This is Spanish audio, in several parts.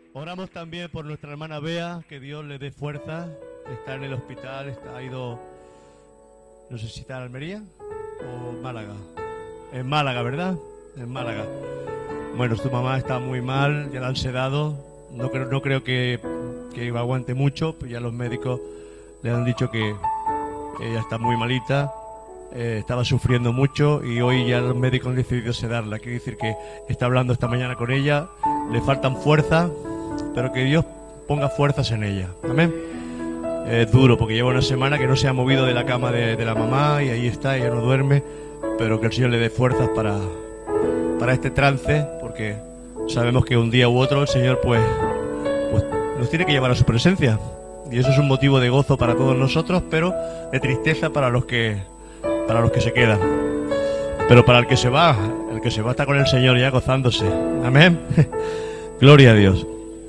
Oramos también por nuestra hermana Bea, que Dios le dé fuerza. Está en el hospital, ha ido, no sé si está en Almería o Málaga. En Málaga, ¿verdad? En Málaga. Bueno, su mamá está muy mal, ya la han sedado. No creo que aguante mucho, pues ya los médicos le han dicho que ella está muy malita. Estaba sufriendo mucho y hoy ya los médicos han decidido sedarla. Quiere decir que está hablando esta mañana con ella, le faltan fuerzas, pero que Dios ponga fuerzas en ella. Amén. Es duro porque lleva una semana que no se ha movido de la cama de la mamá y ahí está, ella no duerme, pero que el Señor le dé fuerzas para este trance, porque sabemos que un día u otro el Señor pues nos tiene que llevar a su presencia, y eso es un motivo de gozo para todos nosotros, pero de tristeza para los que se quedan. Pero para el que se va está con el Señor ya gozándose. Amén. Gloria a Dios.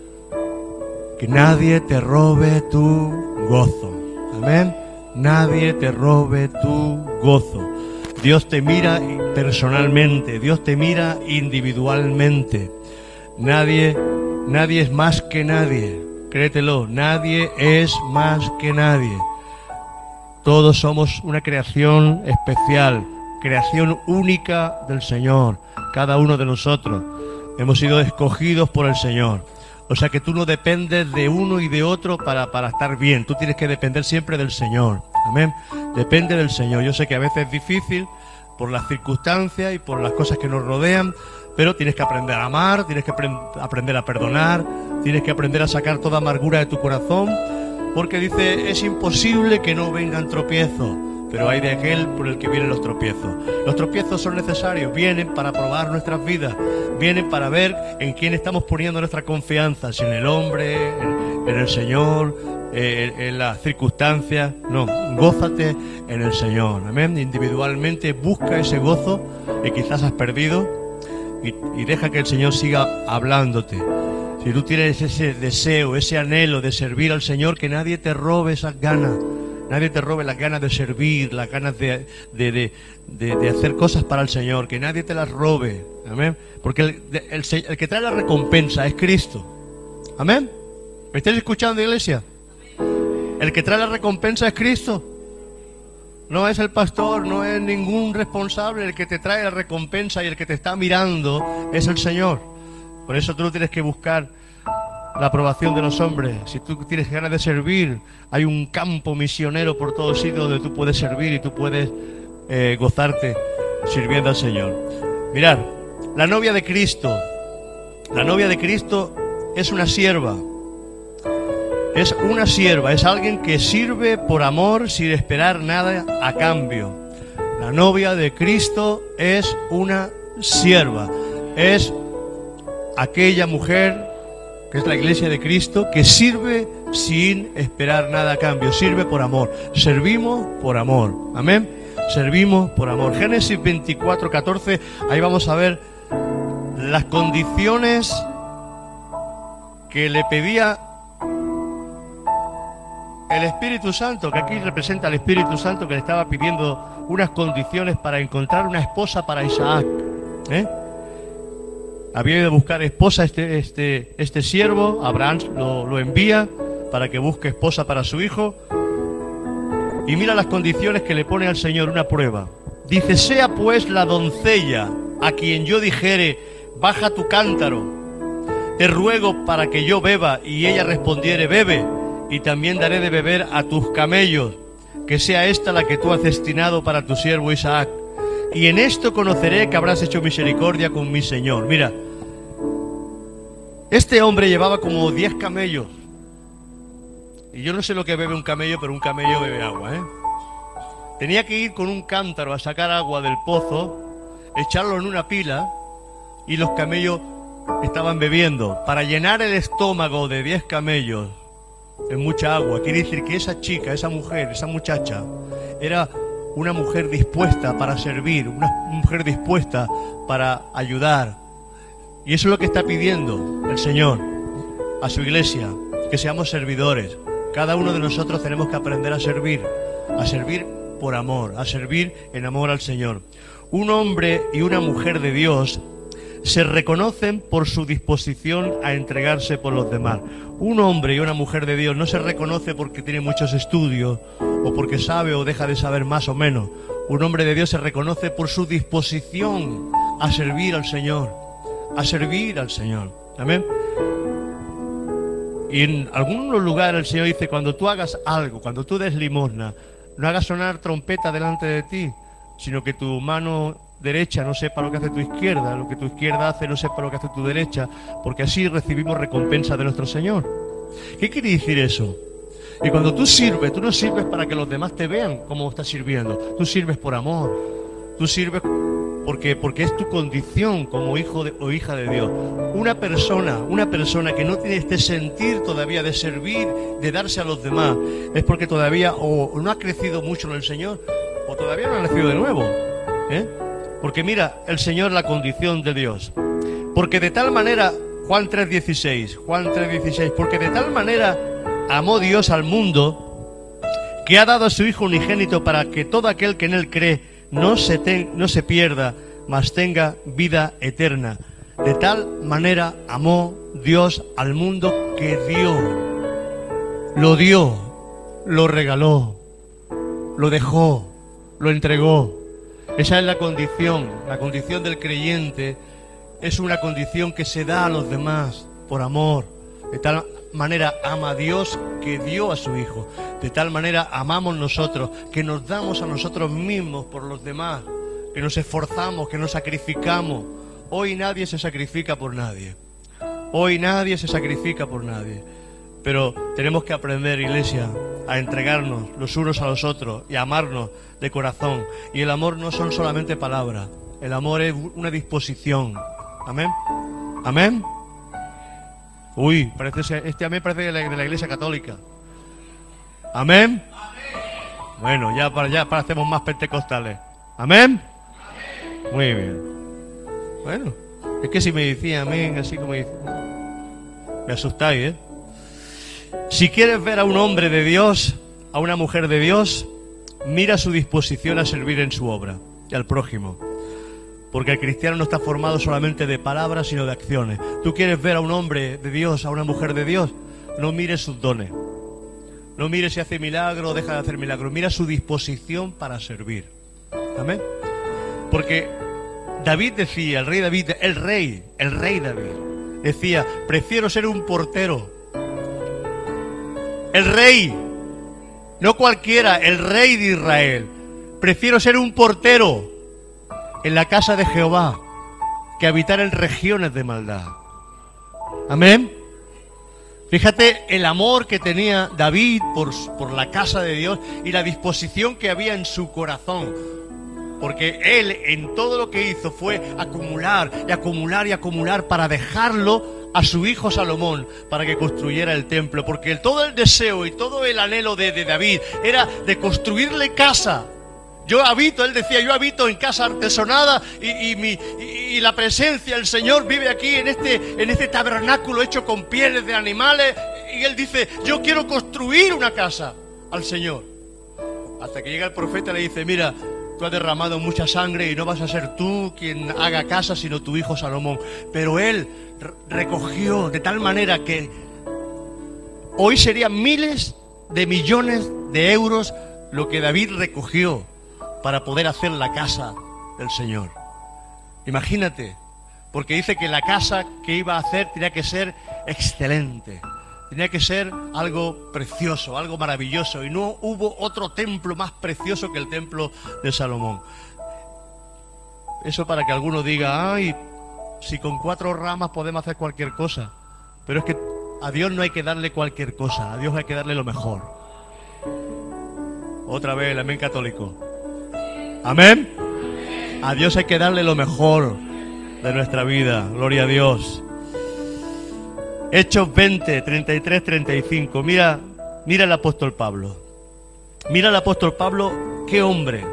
Que nadie te robe tu gozo. Amén. Nadie te robe tu gozo. Dios te mira personalmente, Dios te mira individualmente. Nadie es más que nadie. Créetelo, nadie es más que nadie. Todos somos una creación especial, creación única del Señor. Cada uno de nosotros hemos sido escogidos por el Señor. O sea que tú no dependes de uno y de otro para estar bien. Tú tienes que depender siempre del Señor. Amén. Depende del Señor. Yo sé que a veces es difícil por las circunstancias y por las cosas que nos rodean, pero tienes que aprender a amar, tienes que aprender a perdonar, tienes que aprender a sacar toda amargura de tu corazón, porque dice, es imposible que no vengan tropiezos, pero hay de aquel por el que vienen los tropiezos. Los tropiezos son necesarios, vienen para probar nuestras vidas, vienen para ver en quién estamos poniendo nuestra confianza, si en el hombre, en el Señor, en las circunstancias. No, gózate en el Señor, amén. Individualmente busca ese gozo que quizás has perdido y deja que el Señor siga hablándote. Si tú tienes ese deseo, ese anhelo de servir al Señor, que nadie te robe esas ganas. Nadie te robe las ganas de servir, las ganas de hacer cosas para el Señor. Que nadie te las robe. Amén. Porque el que trae la recompensa es Cristo. Amén. ¿Me estáis escuchando, iglesia? El que trae la recompensa es Cristo. No es el pastor, no es ningún responsable. El que te trae la recompensa y el que te está mirando es el Señor. Por eso tú no tienes que buscar la aprobación de los hombres. Si tú tienes ganas de servir, hay un campo misionero por todos sitios donde tú puedes servir y tú puedes gozarte sirviendo al Señor. Mirad, la novia de Cristo es una sierva. Es una sierva, es alguien que sirve por amor sin esperar nada a cambio. La novia de Cristo es una sierva. Es aquella mujer que es la iglesia de Cristo, que sirve sin esperar nada a cambio, sirve por amor. Servimos por amor, amén. Servimos por amor. Génesis 24:14, ahí vamos a ver las condiciones que le pedía el Espíritu Santo, que aquí representa al Espíritu Santo, que le estaba pidiendo unas condiciones para encontrar una esposa para Isaac. Había ido a buscar esposa este siervo. Abraham lo envía para que busque esposa para su hijo. Y mira las condiciones que le pone al Señor, una prueba. Dice, sea pues la doncella a quien yo dijere, baja tu cántaro, te ruego para que yo beba, y ella respondiere, bebe, y también daré de beber a tus camellos, que sea esta la que tú has destinado para tu siervo Isaac. Y en esto conoceré que habrás hecho misericordia con mi Señor. Mira, este hombre llevaba como 10 camellos. Y yo no sé lo que bebe un camello, pero un camello bebe agua, Tenía que ir con un cántaro a sacar agua del pozo, echarlo en una pila, y los camellos estaban bebiendo. Para llenar el estómago de 10 camellos en mucha agua, quiere decir que esa chica, esa mujer, esa muchacha, era una mujer dispuesta para servir, una mujer dispuesta para ayudar. Y eso es lo que está pidiendo el Señor a su iglesia, que seamos servidores. Cada uno de nosotros tenemos que aprender a servir por amor, a servir en amor al Señor. Un hombre y una mujer de Dios se reconocen por su disposición a entregarse por los demás. Un hombre y una mujer de Dios no se reconoce porque tiene muchos estudios o porque sabe o deja de saber más o menos. Un hombre de Dios se reconoce por su disposición a servir al Señor, a servir al Señor. Amén. Y en algunos lugares el Señor dice, cuando tú hagas algo, cuando tú des limosna, no hagas sonar trompeta delante de ti, sino que tu mano derecha no sepa lo que hace tu izquierda, lo que tu izquierda hace no sepa lo que hace tu derecha, porque así recibimos recompensa de nuestro Señor. ¿Qué quiere decir eso? Y cuando tú sirves, tú no sirves para que los demás te vean cómo estás sirviendo, tú sirves por amor, tú sirves porque es tu condición como hijo o hija de Dios. Una persona que no tiene este sentir todavía de servir, de darse a los demás, es porque todavía o no ha crecido mucho en el Señor, o todavía no ha nacido de nuevo, Porque mira, el Señor, la condición de Dios. Porque de tal manera, Juan 3:16, porque de tal manera amó Dios al mundo, que ha dado a su Hijo unigénito para que todo aquel que en Él cree no se pierda, mas tenga vida eterna. De tal manera amó Dios al mundo que dio, lo regaló, lo dejó, lo entregó. Esa es la condición del creyente, es una condición que se da a los demás por amor. De tal manera ama a Dios que dio a su Hijo. De tal manera amamos nosotros, que nos damos a nosotros mismos por los demás, que nos esforzamos, que nos sacrificamos. Hoy nadie se sacrifica por nadie. Pero tenemos que aprender, iglesia, a entregarnos los unos a los otros y a amarnos de corazón. Y el amor no son solamente palabras, el amor es una disposición. Amén. Amén. Uy, este amén parece de la Iglesia Católica. Amén. Bueno, ya parecemos más pentecostales. Amén. Muy bien. Bueno, es que si me decía amén, así como dice, me asustáis, Si quieres ver a un hombre de Dios, a una mujer de Dios, mira su disposición a servir en su obra y al prójimo. Porque el cristiano no está formado solamente de palabras, sino de acciones. Tú quieres ver a un hombre de Dios, a una mujer de Dios, no mires sus dones. No mires si hace milagro o deja de hacer milagro. Mira su disposición para servir. Amén. Porque David decía, el rey David, decía, prefiero ser un portero. El rey, no cualquiera, el rey de Israel. Prefiero ser un portero en la casa de Jehová que habitar en regiones de maldad. Amén. Fíjate el amor que tenía David por la casa de Dios y la disposición que había en su corazón. Porque él en todo lo que hizo fue acumular y acumular y acumular para dejarlo a su hijo Salomón para que construyera el templo. Porque todo el deseo y todo el anhelo de David era de construirle casa. Él decía, yo habito en casa artesonada y la presencia del Señor vive aquí en este tabernáculo hecho con pieles de animales. Y él dice, yo quiero construir una casa al Señor. Hasta que llega el profeta y le dice, mira, tú has derramado mucha sangre y no vas a ser tú quien haga casa, sino tu hijo Salomón. Pero él recogió de tal manera que hoy serían miles de millones de euros lo que David recogió para poder hacer la casa del Señor. Imagínate, porque dice que la casa que iba a hacer tenía que ser excelente, tenía que ser algo precioso, algo maravilloso, y no hubo otro templo más precioso que el templo de Salomón. Eso para que alguno diga, ay, si con 4 ramas podemos hacer cualquier cosa. Pero es que a Dios no hay que darle cualquier cosa, a Dios hay que darle lo mejor. Otra vez el amén católico. Amén. A Dios hay que darle lo mejor de nuestra vida. Gloria a Dios. Hechos 20, 33, 35. Mira el apóstol Pablo. Mira el apóstol Pablo, qué hombre,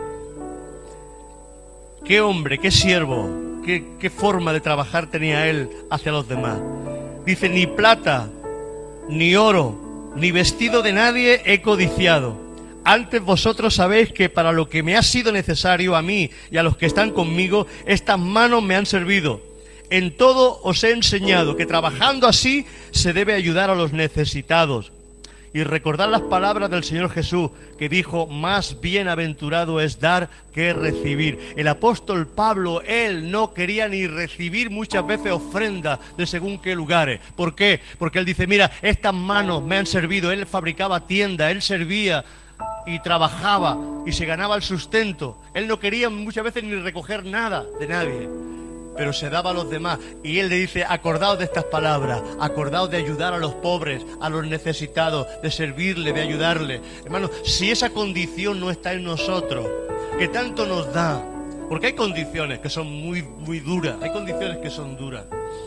qué siervo, qué forma de trabajar tenía él hacia los demás. Dice, ni plata, ni oro, ni vestido de nadie he codiciado. Antes vosotros sabéis que para lo que me ha sido necesario a mí y a los que están conmigo, estas manos me han servido. En todo os he enseñado que trabajando así se debe ayudar a los necesitados. Y recordad las palabras del Señor Jesús, que dijo: más bienaventurado es dar que recibir. El apóstol Pablo, él no quería ni recibir muchas veces ofrendas de según qué lugares. ¿Por qué? Porque él dice: mira, estas manos me han servido. Él fabricaba tiendas, él servía y trabajaba y se ganaba el sustento. Él no quería muchas veces ni recoger nada de nadie, pero se daba a los demás. Y él le dice: acordaos de estas palabras, acordaos de ayudar a los pobres, a los necesitados, de servirle, de ayudarle. Hermano, si esa condición no está en nosotros, que tanto nos da, porque hay condiciones que son muy, muy duras, hay condiciones que son duras.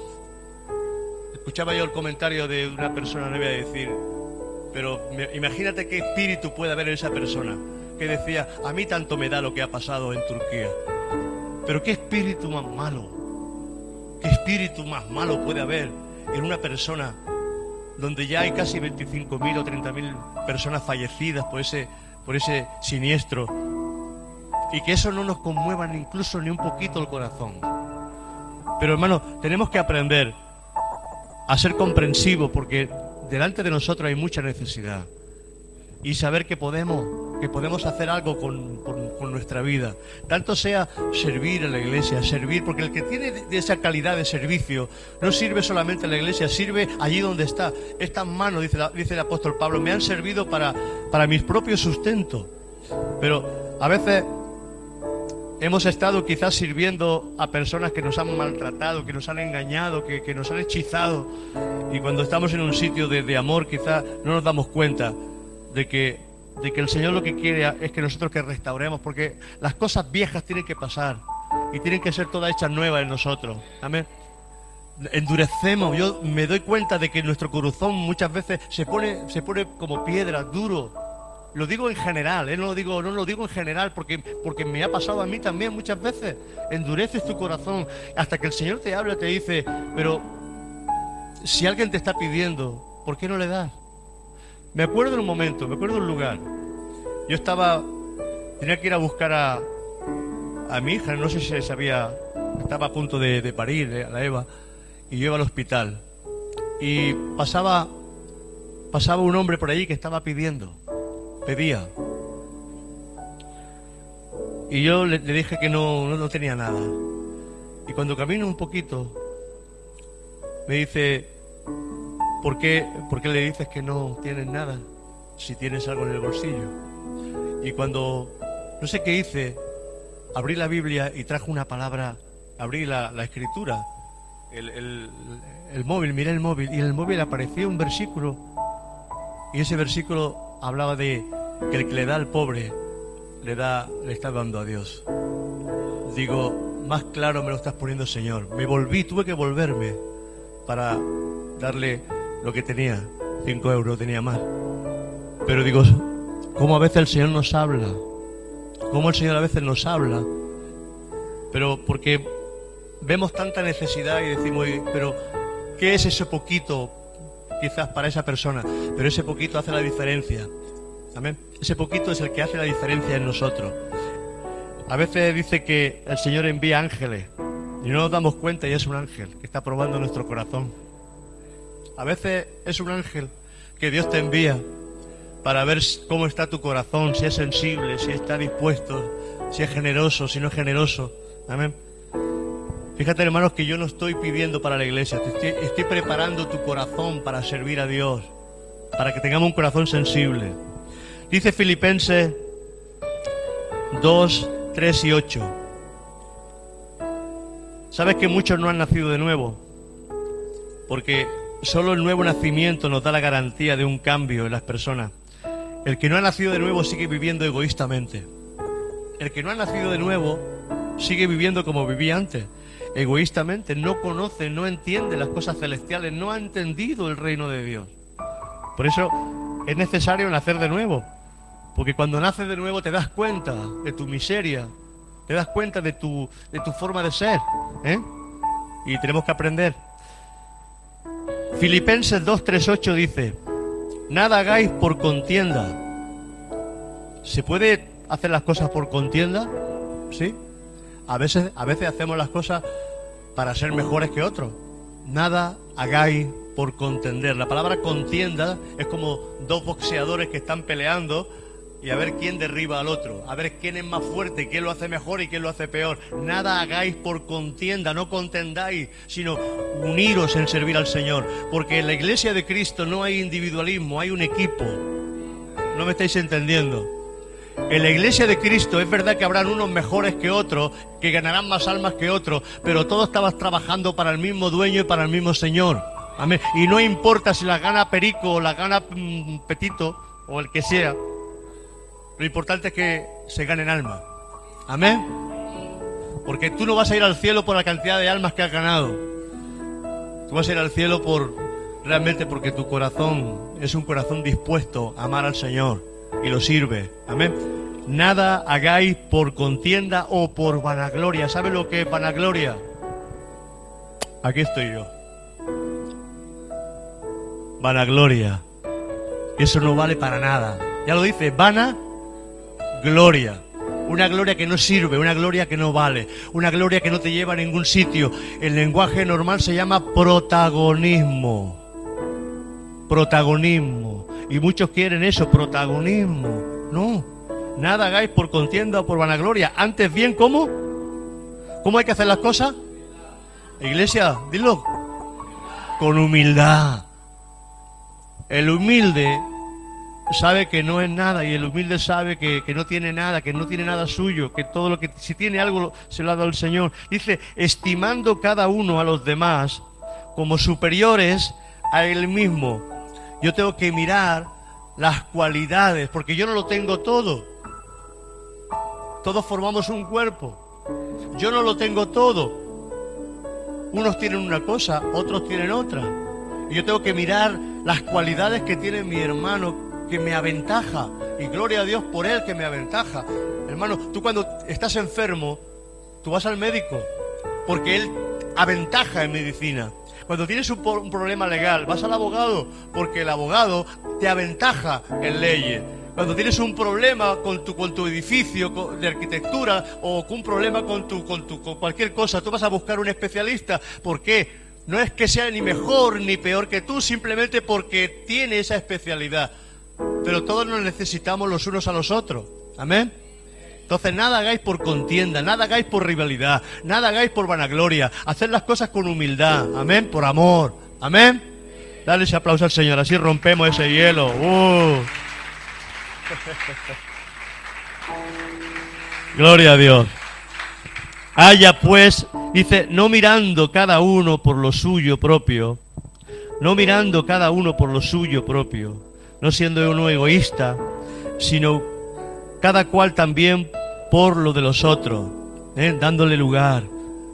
Escuchaba yo el comentario de una persona, no voy a decir, pero imagínate qué espíritu puede haber en esa persona, que decía: a mí tanto me da lo que ha pasado en Turquía. Pero qué espíritu más malo, qué espíritu más malo puede haber en una persona donde ya hay casi 25.000 o 30.000 personas fallecidas por ese siniestro, y que eso no nos conmueva ni incluso ni un poquito el corazón. Pero hermano, tenemos que aprender a ser comprensivos, porque delante de nosotros hay mucha necesidad, y saber que podemos hacer algo con nuestra vida, tanto sea servir en la iglesia, servir, porque el que tiene esa calidad de servicio no sirve solamente en la iglesia, sirve allí donde está. Estas manos, dice el apóstol Pablo, me han servido para mis propios sustentos. Pero a veces hemos estado quizás sirviendo a personas que nos han maltratado, que nos han engañado, que nos han hechizado, y cuando estamos en un sitio de amor quizás no nos damos cuenta de que el Señor lo que quiere es que nosotros que restauremos, porque las cosas viejas tienen que pasar y tienen que ser todas hechas nuevas en nosotros. Amén. Endurecemos. Yo me doy cuenta de que nuestro corazón muchas veces se pone como piedra, duro. Lo digo en general, no lo digo en general porque me ha pasado a mí también muchas veces. Endureces tu corazón hasta que el Señor te habla, te dice: pero si alguien te está pidiendo, ¿por qué no le das? Me acuerdo de un momento, me acuerdo de un lugar. Yo tenía que ir a buscar a mi hija, no sé si sabía, estaba a punto de parir, a la Eva, y yo iba al hospital. Y pasaba un hombre por allí que estaba pedía. Y yo le dije que no tenía nada. Y cuando camino un poquito, me dice: ¿Por qué le dices que no tienes nada si tienes algo en el bolsillo? Y cuando, no sé qué hice, abrí la Biblia y trajo una palabra, abrí la escritura, el móvil, miré el móvil, y en el móvil apareció un versículo, y ese versículo hablaba de que el que le da al pobre, le está dando a Dios. Digo, más claro me lo estás poniendo, Señor. Tuve que volverme para darle lo que tenía, 5 euros, tenía más. Pero digo, cómo a veces el Señor nos habla, pero porque vemos tanta necesidad y decimos: pero ¿qué es ese poquito quizás para esa persona? Pero ese poquito hace la diferencia. Amén. Ese poquito es el que hace la diferencia en nosotros. A veces dice que el Señor envía ángeles y no nos damos cuenta, y es un ángel que está probando nuestro corazón. A veces es un ángel que Dios te envía para ver cómo está tu corazón, si es sensible, si está dispuesto, si es generoso, si no es generoso. Amén. Fíjate, hermanos, que yo no estoy pidiendo para la iglesia, estoy preparando tu corazón para servir a Dios, para que tengamos un corazón sensible. Dice Filipenses 2, 3 y 8. ¿Sabes que muchos no han nacido de nuevo? Porque solo el nuevo nacimiento nos da la garantía de un cambio en las personas. El que no ha nacido de nuevo sigue viviendo egoístamente. El que no ha nacido de nuevo sigue viviendo como vivía antes, egoístamente. No conoce, no entiende las cosas celestiales, no ha entendido el reino de Dios. Por eso es necesario nacer de nuevo, porque cuando naces de nuevo te das cuenta de tu miseria, te das cuenta de tu forma de ser, y tenemos que aprender. Filipenses 2, 3, 8 dice: nada hagáis por contienda. ¿Se puede hacer las cosas por contienda? ¿Sí? A veces hacemos las cosas para ser mejores que otros. Nada hagáis por contender. La palabra contienda es como dos boxeadores que están peleando y a ver quién derriba al otro, a ver quién es más fuerte, quién lo hace mejor y quién lo hace peor. Nada hagáis por contienda, no contendáis, sino uniros en servir al Señor, porque en la iglesia de Cristo no hay individualismo, hay un equipo. ¿No me estáis entendiendo? En la iglesia de Cristo es verdad que habrán unos mejores que otros, que ganarán más almas que otros, pero todos estabas trabajando para el mismo dueño y para el mismo Señor. Amén. Y no importa si las gana Perico o las gana Petito o el que sea, lo importante es que se ganen almas. Amén. Porque tú no vas a ir al cielo por la cantidad de almas que has ganado. Tú vas a ir al cielo realmente porque tu corazón es un corazón dispuesto a amar al Señor y lo sirve. Amén. Nada hagáis por contienda o por vanagloria. ¿Sabes lo que es vanagloria? Aquí estoy yo. Vanagloria. Eso no vale para nada. Ya lo dice, vanagloria. Una gloria que no sirve, una gloria que no vale, una gloria que no te lleva a ningún sitio. El lenguaje normal se llama protagonismo. Protagonismo. Y muchos quieren eso, protagonismo. No, nada hagáis por contienda o por vanagloria. Antes bien, ¿cómo? ¿Cómo hay que hacer las cosas? Iglesia, dilo. Con humildad. El humilde sabe que no es nada, y el humilde sabe que no tiene nada, que no tiene nada suyo, que todo lo que, si tiene algo, se lo ha dado el Señor. Dice, estimando cada uno a los demás como superiores a él mismo. Yo tengo que mirar las cualidades, porque yo no lo tengo todo. Todos formamos un cuerpo. Yo no lo tengo todo. Unos tienen una cosa, otros tienen otra. Y yo tengo que mirar las cualidades que tiene mi hermano, que me aventaja. Y gloria a Dios por él que me aventaja. Hermano, tú cuando estás enfermo, tú vas al médico, porque él aventaja en medicina. Cuando tienes un problema legal, vas al abogado, porque el abogado te aventaja en leyes. Cuando tienes un problema con tu edificio de arquitectura, o con un problema con cualquier cosa, tú vas a buscar un especialista. ¿Por qué? No es que sea ni mejor ni peor que tú, simplemente porque tiene esa especialidad. Pero todos nos necesitamos los unos a los otros. Amén. Entonces nada hagáis por contienda, nada hagáis por rivalidad, nada hagáis por vanagloria. Haced las cosas con humildad. Amén. Por amor. Amén. Dale ese aplauso al Señor, así rompemos ese hielo. Gloria a Dios. Haya pues, dice, no mirando cada uno por lo suyo propio, no mirando cada uno por lo suyo propio, no siendo uno egoísta, sino cada cual también por lo de los otros, dándole lugar.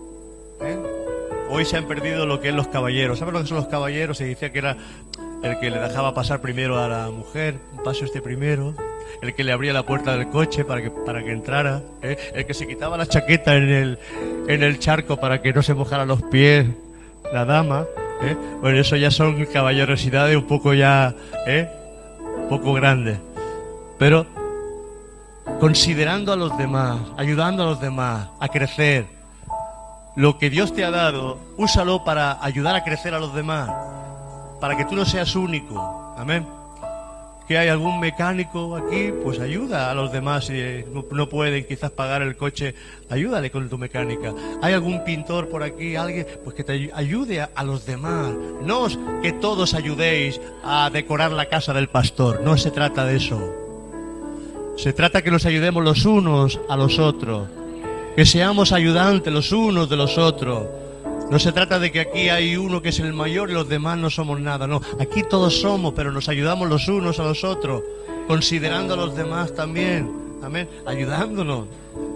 Hoy se han perdido lo que es los caballeros. ¿Saben lo que son los caballeros? Se decía que era el que le dejaba pasar primero a la mujer, paso este primero, el que le abría la puerta del coche para que entrara, el que se quitaba la chaqueta en el charco para que no se mojara los pies la dama. Bueno, eso ya son caballerosidades un poco ya, un poco grandes. Pero considerando a los demás, ayudando a los demás a crecer. Lo que Dios te ha dado, úsalo para ayudar a crecer a los demás, para que tú no seas único. Amén. Que hay algún mecánico aquí, pues ayuda a los demás. Si no pueden quizás pagar el coche, ayúdale con tu mecánica. Hay algún pintor por aquí, alguien, pues que te ayude a los demás. No que todos ayudéis a decorar la casa del pastor, no se trata de eso. Se trata que nos ayudemos los unos a los otros, que seamos ayudantes los unos de los otros. No se trata de que aquí hay uno que es el mayor y los demás no somos nada, no. Aquí todos somos, pero nos ayudamos los unos a los otros, considerando a los demás también. Amén. Ayudándonos.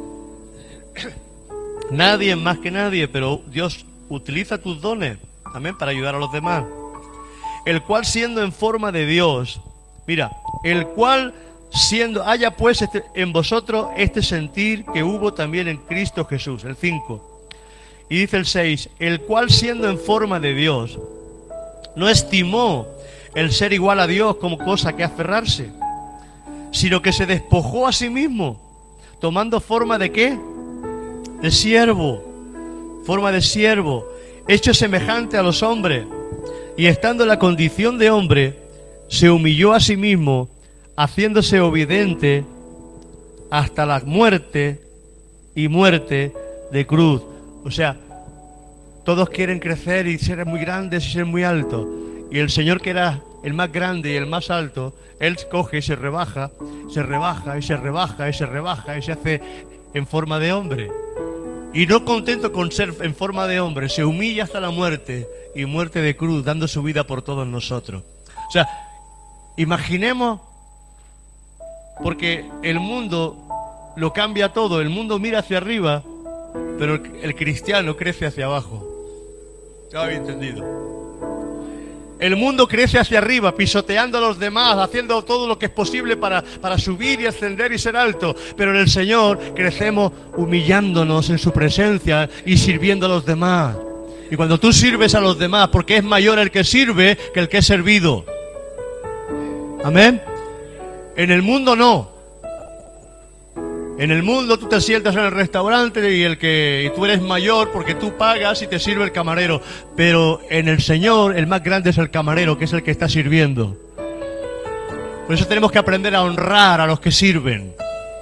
Nadie más que nadie, pero Dios utiliza tus dones, amén, para ayudar a los demás. El cual siendo en forma de Dios, mira, el cual siendo, haya pues en vosotros este sentir que hubo también en Cristo Jesús, el 5. Y dice el 6, el cual siendo en forma de Dios, no estimó el ser igual a Dios como cosa que aferrarse, sino que se despojó a sí mismo, tomando forma de ¿qué? De siervo, forma de siervo, hecho semejante a los hombres, y estando en la condición de hombre, se humilló a sí mismo, haciéndose obediente hasta la muerte y muerte de cruz. O sea, todos quieren crecer y ser muy grandes y ser muy altos, y el Señor, que era el más grande y el más alto, Él coge y se rebaja, se rebaja y se rebaja y se rebaja y se hace en forma de hombre. Y no contento con ser en forma de hombre, se humilla hasta la muerte y muerte de cruz, dando su vida por todos nosotros. O sea, imaginemos, porque el mundo lo cambia todo, el mundo mira hacia arriba, pero el cristiano crece hacia abajo. ¿Ya habéis entendido? El mundo crece hacia arriba, pisoteando a los demás, haciendo todo lo que es posible para subir y ascender y ser alto. Pero en el Señor crecemos humillándonos en su presencia y sirviendo a los demás. Y cuando tú sirves a los demás, porque es mayor el que sirve que el que es servido. Amén. En el mundo no. En el mundo tú te sientas en el restaurante y tú eres mayor porque tú pagas y te sirve el camarero. Pero en el Señor el más grande es el camarero, que es el que está sirviendo. Por eso tenemos que aprender a honrar a los que sirven.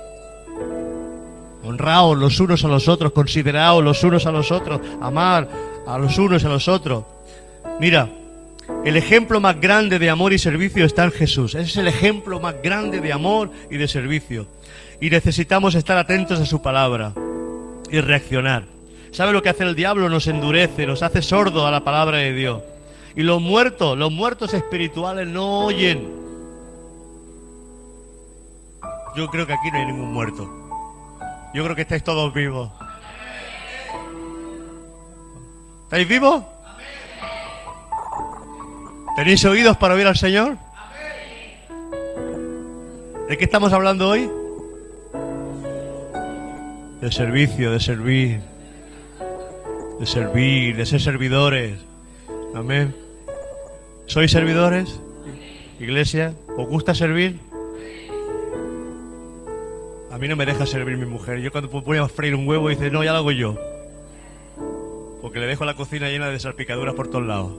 Honraos los unos a los otros, consideraos los unos a los otros, amar a los unos a los otros. Mira, el ejemplo más grande de amor y servicio está en Jesús. Ese es el ejemplo más grande de amor y de servicio. Y necesitamos estar atentos a su palabra y reaccionar. ¿Sabe lo que hace el diablo? Nos endurece, nos hace sordos a la palabra de Dios. Y los muertos espirituales no oyen. Yo creo que aquí no hay ningún muerto. Yo creo que estáis todos vivos. ¿Estáis vivos? ¿Tenéis oídos para oír al Señor? ¿De qué estamos hablando hoy? De servicio, de servir, de ser servidores. Amén. ¿Sois servidores? Iglesia, ¿os gusta servir? A mí no me deja servir mi mujer. Yo cuando voy a freír un huevo dice, no, ya lo hago yo. Porque le dejo la cocina llena de salpicaduras por todos lados.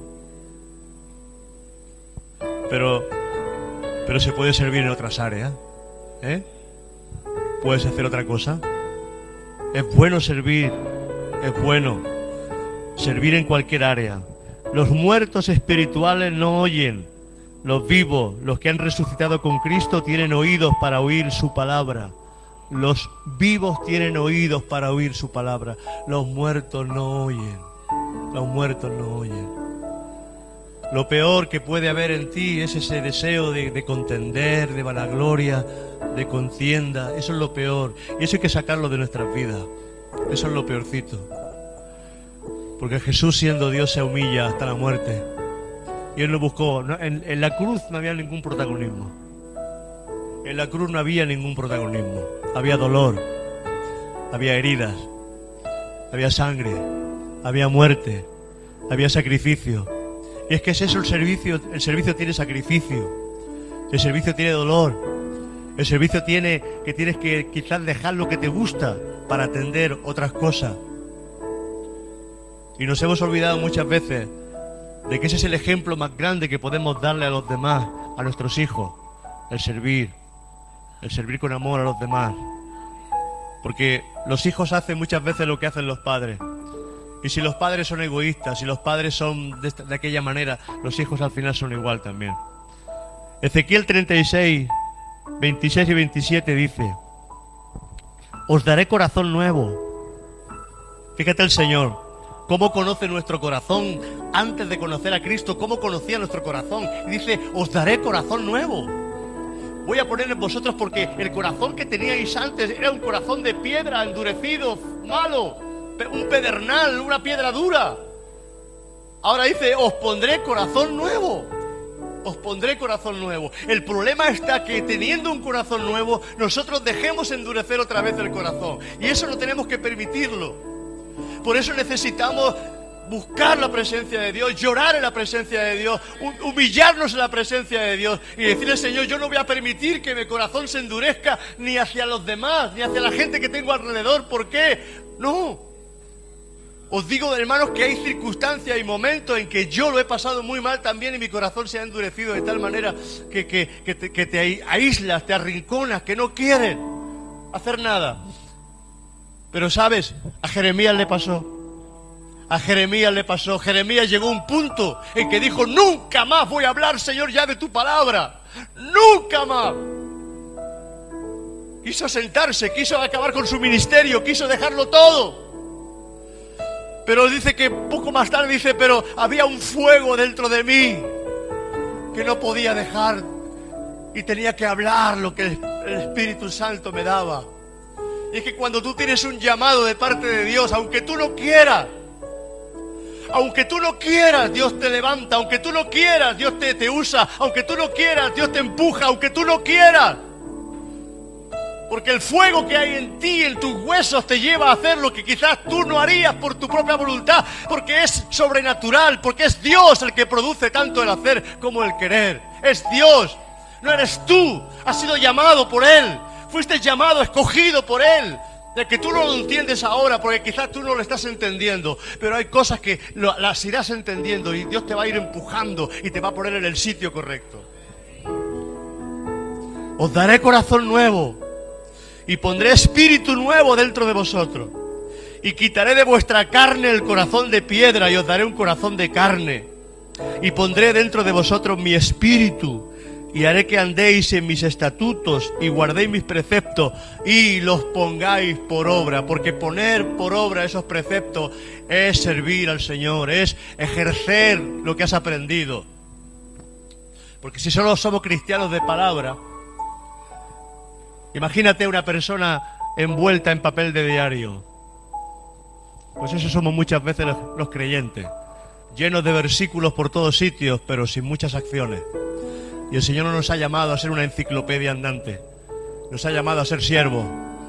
Pero se puede servir en otras áreas. Puedes hacer otra cosa. Es bueno servir, es bueno servir en cualquier área. Los muertos espirituales no oyen. Los vivos, los que han resucitado con Cristo, tienen oídos para oír su palabra. Los vivos tienen oídos para oír su palabra. Los muertos no oyen. Los muertos no oyen. Lo peor que puede haber en ti es ese deseo de contender, de vanagloria, de contienda. Eso es lo peor. Y eso hay que sacarlo de nuestras vidas. Eso es lo peorcito. Porque Jesús, siendo Dios, se humilla hasta la muerte. Y Él no buscó. En la cruz no había ningún protagonismo. En la cruz no había ningún protagonismo. Había dolor. Había heridas. Había sangre. Había muerte. Había sacrificio. Y es que es eso el servicio. El servicio tiene sacrificio. El servicio tiene dolor. El servicio tiene que tienes que quizás dejar lo que te gusta para atender otras cosas. Y nos hemos olvidado muchas veces de que ese es el ejemplo más grande que podemos darle a los demás, a nuestros hijos. El servir con amor a los demás. Porque los hijos hacen muchas veces lo que hacen los padres. Y si los padres son egoístas, si los padres son de aquella manera, los hijos al final son igual también. Ezequiel 36, 26 y 27 dice: os daré corazón nuevo. Fíjate el Señor, cómo conoce nuestro corazón antes de conocer a Cristo, cómo conocía nuestro corazón. Y dice, os daré corazón nuevo. Voy a poner en vosotros, porque el corazón que teníais antes era un corazón de piedra, endurecido, malo, un pedernal, una piedra dura. Ahora dice, os pondré corazón nuevo. Os pondré corazón nuevo. El problema está que teniendo un corazón nuevo, nosotros dejemos endurecer otra vez el corazón. Y eso no tenemos que permitirlo. Por eso necesitamos buscar la presencia de Dios, llorar en la presencia de Dios, humillarnos en la presencia de Dios y decirle, Señor, yo no voy a permitir que mi corazón se endurezca ni hacia los demás, ni hacia la gente que tengo alrededor. ¿Por qué? No. Os digo, hermanos, que hay circunstancias y momentos en que yo lo he pasado muy mal también y mi corazón se ha endurecido de tal manera que te aíslas, te arrinconas, que no quieres hacer nada. Pero sabes, a Jeremías le pasó. A Jeremías le pasó. Jeremías llegó a un punto en que dijo: nunca más voy a hablar, Señor, ya de tu palabra. Nunca más. Quiso sentarse, quiso acabar con su ministerio, quiso dejarlo todo. Pero dice que poco más tarde dice: pero había un fuego dentro de mí que no podía dejar y tenía que hablar lo que el Espíritu Santo me daba. Y es que cuando tú tienes un llamado de parte de Dios, aunque tú no quieras, Dios te levanta. Aunque tú no quieras, Dios te usa. Aunque tú no quieras, Dios te empuja. Aunque tú no quieras. Porque el fuego que hay en ti, en tus huesos, te lleva a hacer lo que quizás tú no harías por tu propia voluntad. Porque es sobrenatural, porque es Dios el que produce tanto el hacer como el querer. Es Dios, no eres tú. Has sido llamado por Él. Fuiste llamado, escogido por Él. De que tú no lo entiendes ahora, porque quizás tú no lo estás entendiendo. Pero hay cosas que las irás entendiendo y Dios te va a ir empujando y te va a poner en el sitio correcto. Os daré corazón nuevo y pondré espíritu nuevo dentro de vosotros. Y quitaré de vuestra carne el corazón de piedra y os daré un corazón de carne. Y pondré dentro de vosotros mi espíritu. Y haré que andéis en mis estatutos y guardéis mis preceptos y los pongáis por obra. Porque poner por obra esos preceptos es servir al Señor, es ejercer lo que has aprendido. Porque si solo somos cristianos de palabra, imagínate una persona envuelta en papel de diario. Pues eso somos muchas veces los creyentes, llenos de versículos por todos sitios, pero sin muchas acciones. Y el Señor no nos ha llamado a ser una enciclopedia andante. Nos ha llamado a ser siervos.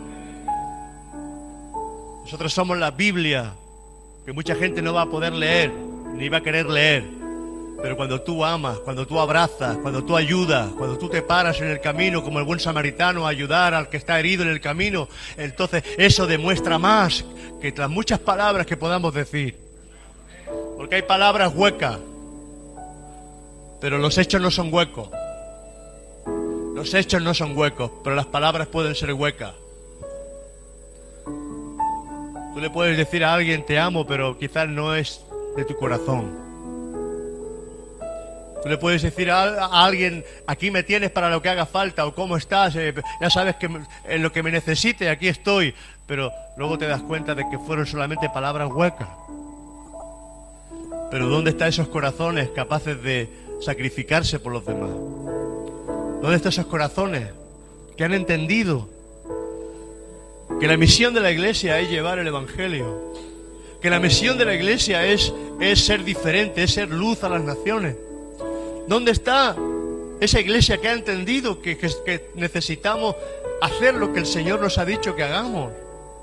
Nosotros somos la Biblia, que mucha gente no va a poder leer, ni va a querer leer. Pero cuando tú amas, cuando tú abrazas, cuando tú ayudas, cuando tú te paras en el camino como el buen samaritano a ayudar al que está herido en el camino, entonces eso demuestra más que las muchas palabras que podamos decir. Porque hay palabras huecas. Pero los hechos no son huecos. Los hechos no son huecos, pero las palabras pueden ser huecas. Tú le puedes decir a alguien te amo, pero quizás no es de tu corazón. Tú le puedes decir a alguien aquí me tienes para lo que haga falta, o cómo estás, ya sabes que en lo que me necesite aquí estoy, pero luego te das cuenta de que fueron solamente palabras huecas. Pero ¿dónde están esos corazones capaces de sacrificarse por los demás? ¿Dónde están esos corazones que han entendido que la misión de la iglesia es llevar el evangelio? Que la misión de la iglesia es ser diferente, es ser luz a las naciones. ¿Dónde está esa iglesia que ha entendido que necesitamos hacer lo que el Señor nos ha dicho que hagamos?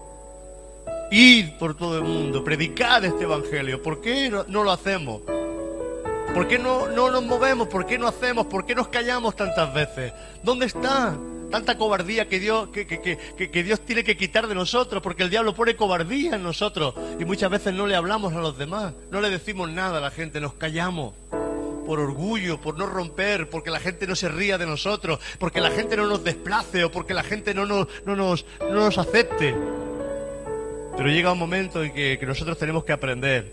Id por todo el mundo, predicad este evangelio. ¿Por qué no lo hacemos? ¿Por qué no nos movemos? ¿Por qué no hacemos? ¿Por qué nos callamos tantas veces? ¿Dónde está tanta cobardía que Dios tiene que quitar de nosotros? Porque el diablo pone cobardía en nosotros y muchas veces no le hablamos a los demás, no le decimos nada a la gente, nos callamos por orgullo, por no romper, porque la gente no se ría de nosotros, porque la gente no nos desplace o porque la gente no nos acepte. Pero llega un momento en que nosotros tenemos que aprender.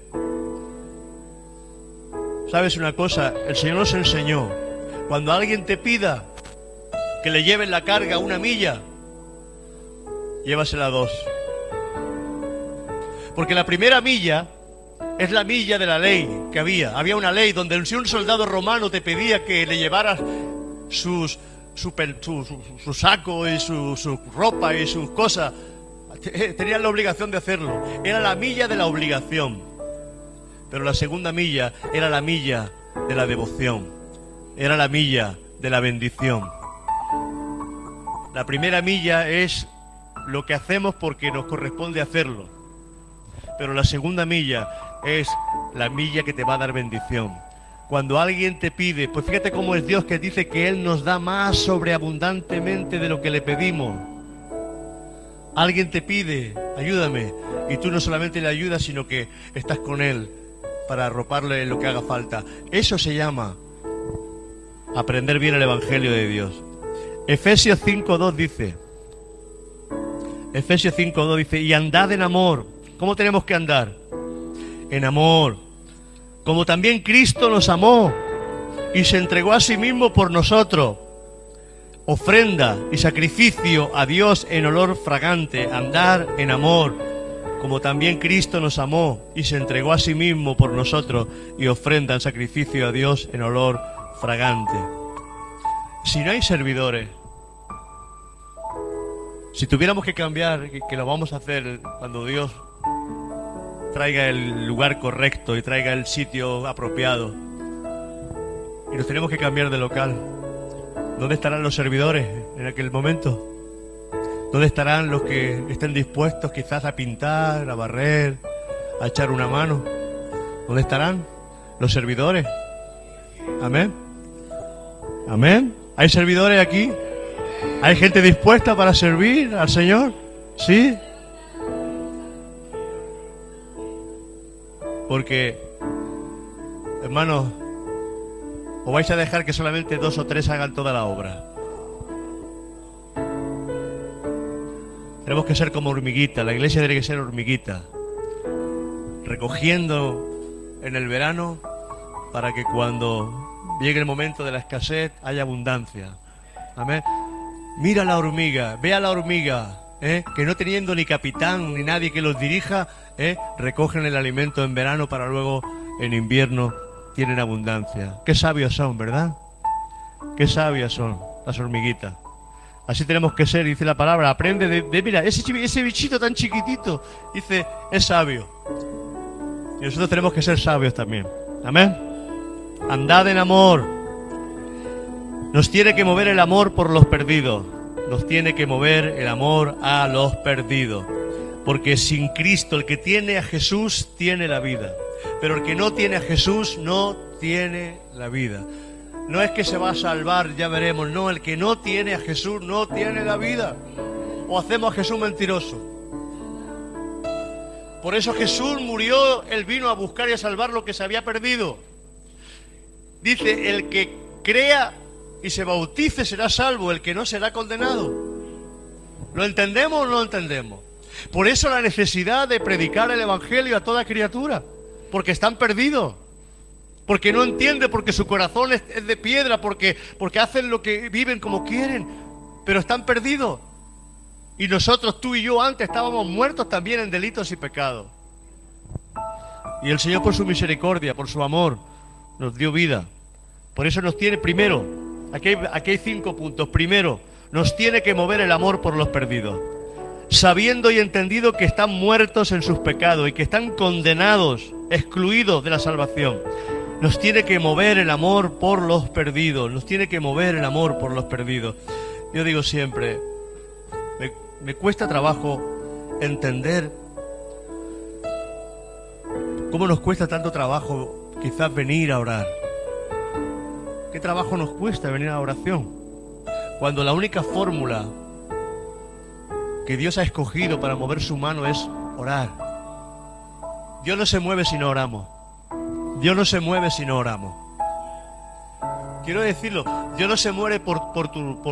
¿Sabes una cosa? El Señor nos enseñó. Cuando alguien te pida que le lleven la carga 1 milla, llévasela 2. Porque la primera milla es la milla de la ley que había. Había una ley donde si un soldado romano te pedía que le llevaras su saco y su ropa y sus cosas, tenían la obligación de hacerlo. Era la milla de la obligación. Pero la segunda milla era la milla de la devoción. Era la milla de la bendición. La primera milla es lo que hacemos porque nos corresponde hacerlo. Pero la segunda milla es la milla que te va a dar bendición. Cuando alguien te pide, pues fíjate cómo es Dios, que dice que Él nos da más sobreabundantemente de lo que le pedimos. Alguien te pide, ayúdame, y tú no solamente le ayudas, sino que estás con él para arroparle en lo que haga falta. Eso se llama aprender bien el Evangelio de Dios. Efesios 5:2 dice, y andad en amor. ¿Cómo tenemos que andar? En amor, como también Cristo nos amó y se entregó a sí mismo por nosotros, ofrenda y sacrificio a Dios en olor fragante. Andar en amor, como también Cristo nos amó y se entregó a sí mismo por nosotros, y ofrenda en sacrificio a Dios en olor fragante. Si no hay servidores, si tuviéramos que cambiar, que lo vamos a hacer cuando Dios traiga el lugar correcto y traiga el sitio apropiado, y nos tenemos que cambiar de local, ¿dónde estarán los servidores en aquel momento? ¿Dónde estarán los que estén dispuestos quizás a pintar, a barrer, a echar una mano? ¿Dónde estarán los servidores? Amén. Amén. ¿Hay servidores aquí? ¿Hay gente dispuesta para servir al Señor? ¿Sí? Porque, hermanos, ¿o vais a dejar que solamente 2 o 3 hagan toda la obra? Tenemos que ser como hormiguita. La iglesia tiene que ser hormiguita, recogiendo en el verano para que cuando llegue el momento de la escasez haya abundancia. Amén. Mira la hormiga, ve a la hormiga, que no teniendo ni capitán ni nadie que los dirija, recogen el alimento en verano para luego en invierno tienen abundancia. Qué sabios son, ¿verdad? Qué sabias son las hormiguitas. Así tenemos que ser, dice la palabra. Aprende de mira, ese bichito tan chiquitito, dice, es sabio. Y nosotros tenemos que ser sabios también. Amén. Andad en amor. Nos tiene que mover el amor por los perdidos. Nos tiene que mover el amor a los perdidos. Porque sin Cristo, el que tiene a Jesús tiene la vida. Pero el que no tiene a Jesús no tiene la vida. No es que se va a salvar, ya veremos. No, el que no tiene a Jesús no tiene la vida. O hacemos a Jesús mentiroso. Por eso Jesús murió, Él vino a buscar y a salvar lo que se había perdido. Dice, el que crea y se bautice será salvo, el que no será condenado. ¿Lo entendemos o no lo entendemos? Por eso la necesidad de predicar el Evangelio a toda criatura, porque están perdidos, porque no entienden, porque su corazón es de piedra, porque hacen lo que viven como quieren, pero están perdidos. Y nosotros, tú y yo, antes estábamos muertos también en delitos y pecados. Y el Señor, por su misericordia, por su amor, nos dio vida. Por eso nos tiene, primero, aquí hay 5 puntos. Primero, nos tiene que mover el amor por los perdidos, sabiendo y entendido que están muertos en sus pecados y que están condenados, excluidos de la salvación. Nos tiene que mover el amor por los perdidos, nos tiene que mover el amor por los perdidos. Yo digo siempre, me cuesta trabajo entender cómo nos cuesta tanto trabajo quizás venir a orar. ¿Qué trabajo nos cuesta venir a la oración? Cuando la única fórmula que Dios ha escogido para mover su mano es orar. Dios no se mueve si no oramos. Dios no se mueve si no oramos. Quiero decirlo, Dios no se mueve por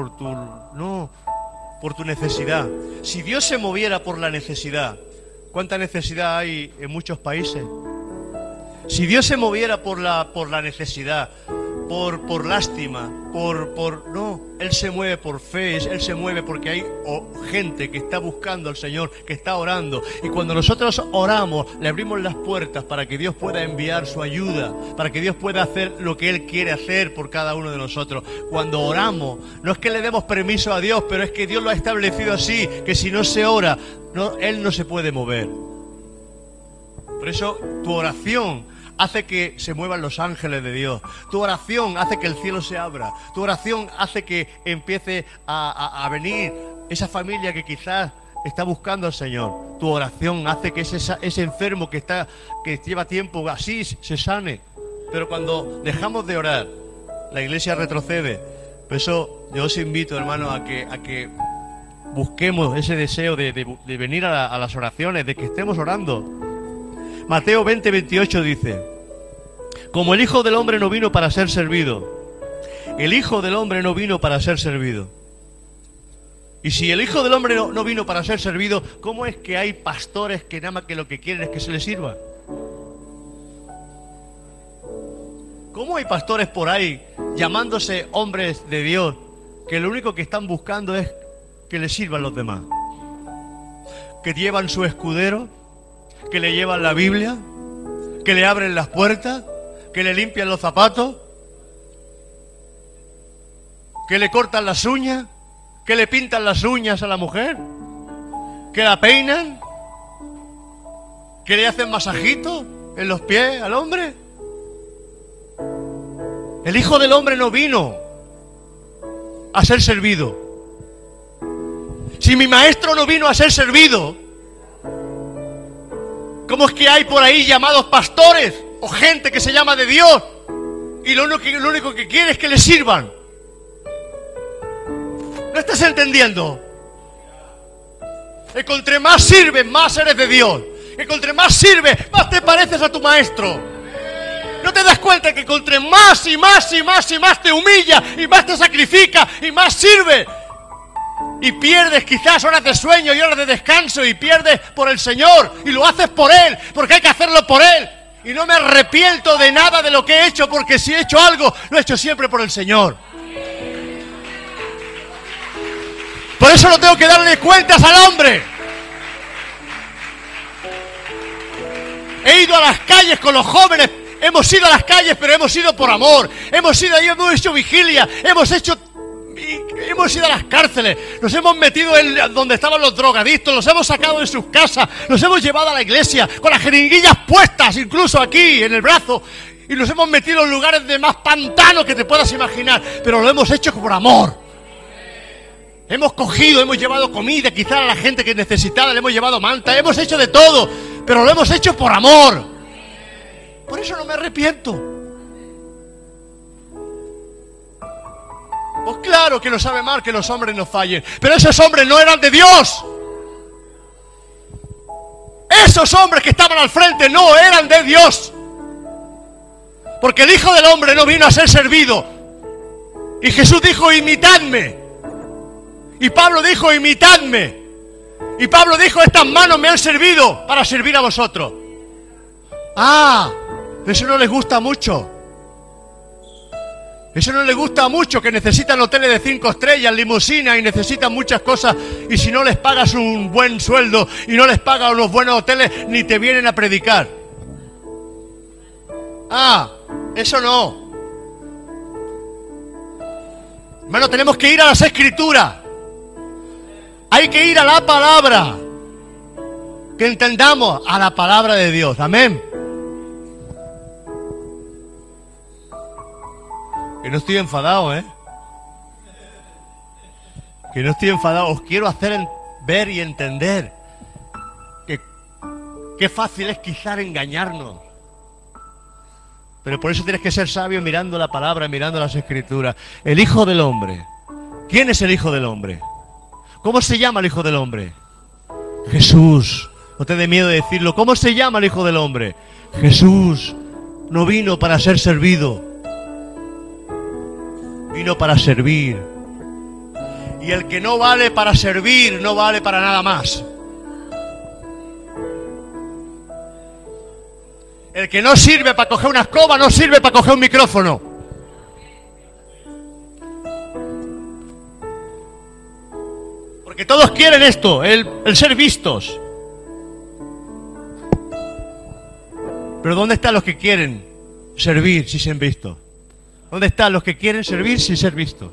tu necesidad. Si Dios se moviera por la necesidad, ¿cuánta necesidad hay en muchos países? Si Dios se moviera por la necesidad, por lástima, no, Él se mueve por fe, Él se mueve porque hay gente que está buscando al Señor, que está orando. Y cuando nosotros oramos, le abrimos las puertas para que Dios pueda enviar su ayuda, para que Dios pueda hacer lo que Él quiere hacer por cada uno de nosotros. Cuando oramos, no es que le demos permiso a Dios, pero es que Dios lo ha establecido así, que si no se ora, Él no se puede mover. Por eso tu oración hace que se muevan los ángeles de Dios. Tu oración hace que el cielo se abra. Tu oración hace que empiece a venir esa familia que quizás está buscando al Señor. Tu oración hace que ese enfermo que lleva tiempo así se sane. Pero cuando dejamos de orar, la iglesia retrocede. Por eso yo os invito, hermano, a que busquemos ese deseo de venir a las oraciones, de que estemos orando. Mateo 20:28 dice: como el Hijo del Hombre no vino para ser servido. El Hijo del Hombre no vino para ser servido. Y si el Hijo del Hombre no vino para ser servido, ¿cómo es que hay pastores que nada más que lo que quieren es que se les sirva? ¿Cómo hay pastores por ahí llamándose hombres de Dios que lo único que están buscando es que les sirvan los demás? Que llevan su escudero, que le llevan la Biblia, que le abren las puertas, que le limpian los zapatos, que le cortan las uñas, que le pintan las uñas a la mujer, que la peinan, que le hacen masajitos en los pies al hombre. El Hijo del Hombre no vino a ser servido. Si mi maestro no vino a ser servido, ¿cómo es que hay por ahí llamados pastores o gente que se llama de Dios y lo único que quiere es que le sirvan? ¿No estás entendiendo? Que entre más sirves, más eres de Dios. Que entre más sirves, más te pareces a tu maestro. ¿No te das cuenta que entre más y más y más y más te humilla y más te sacrifica y más sirve? Y pierdes quizás horas de sueño y horas de descanso y pierdes por el Señor y lo haces por Él, porque hay que hacerlo por Él. Y no me arrepiento de nada de lo que he hecho, porque si he hecho algo, lo he hecho siempre por el Señor. Por eso no tengo que darle cuentas al hombre. He ido a las calles con los jóvenes. Hemos ido a las calles, pero hemos ido por amor. Hemos ido ahí, hemos hecho vigilia. Hemos ido a las cárceles. Nos hemos metido en donde estaban los drogadictos. Los hemos sacado de sus casas. Los hemos llevado a la iglesia con las jeringuillas puestas, incluso aquí en el brazo. Y nos hemos metido en lugares de más pantano que te puedas imaginar. Pero lo hemos hecho por amor. Hemos cogido, hemos llevado comida, quizá a la gente que necesitaba, le hemos llevado manta, hemos hecho de todo, pero lo hemos hecho por amor. Por eso no me arrepiento. Pues claro que lo sabe mal que los hombres no fallen, pero esos hombres no eran de Dios. Esos hombres que estaban al frente no eran de Dios. Porque el Hijo del Hombre no vino a ser servido. Y Jesús dijo: imitadme. Y Pablo dijo: imitadme. Y Pablo dijo: estas manos me han servido para servir a vosotros. Ah, eso no les gusta mucho. Eso no les gusta mucho, que necesitan hoteles de 5 estrellas, limusinas y necesitan muchas cosas. Y si no les pagas un buen sueldo y no les pagas unos buenos hoteles, ni te vienen a predicar. Ah, eso no. Hermano, tenemos que ir a las Escrituras. Hay que ir a la palabra. Que entendamos a la palabra de Dios. Amén. Que no estoy enfadado, Que no estoy enfadado. Os quiero hacer ver y entender que qué fácil es quizás engañarnos. Pero por eso tienes que ser sabio mirando la palabra, mirando las Escrituras. El Hijo del Hombre. ¿Quién es el Hijo del Hombre? ¿Cómo se llama el Hijo del Hombre? Jesús. No te dé miedo de decirlo. ¿Cómo se llama el Hijo del Hombre? Jesús. No vino para ser servido. Vino para servir. Y el que no vale para servir, no vale para nada más. El que no sirve para coger una escoba, no sirve para coger un micrófono. Porque todos quieren esto, el ser vistos. Pero ¿dónde están los que quieren servir sin ser vistos? ¿Dónde están los que quieren servir sin ser vistos?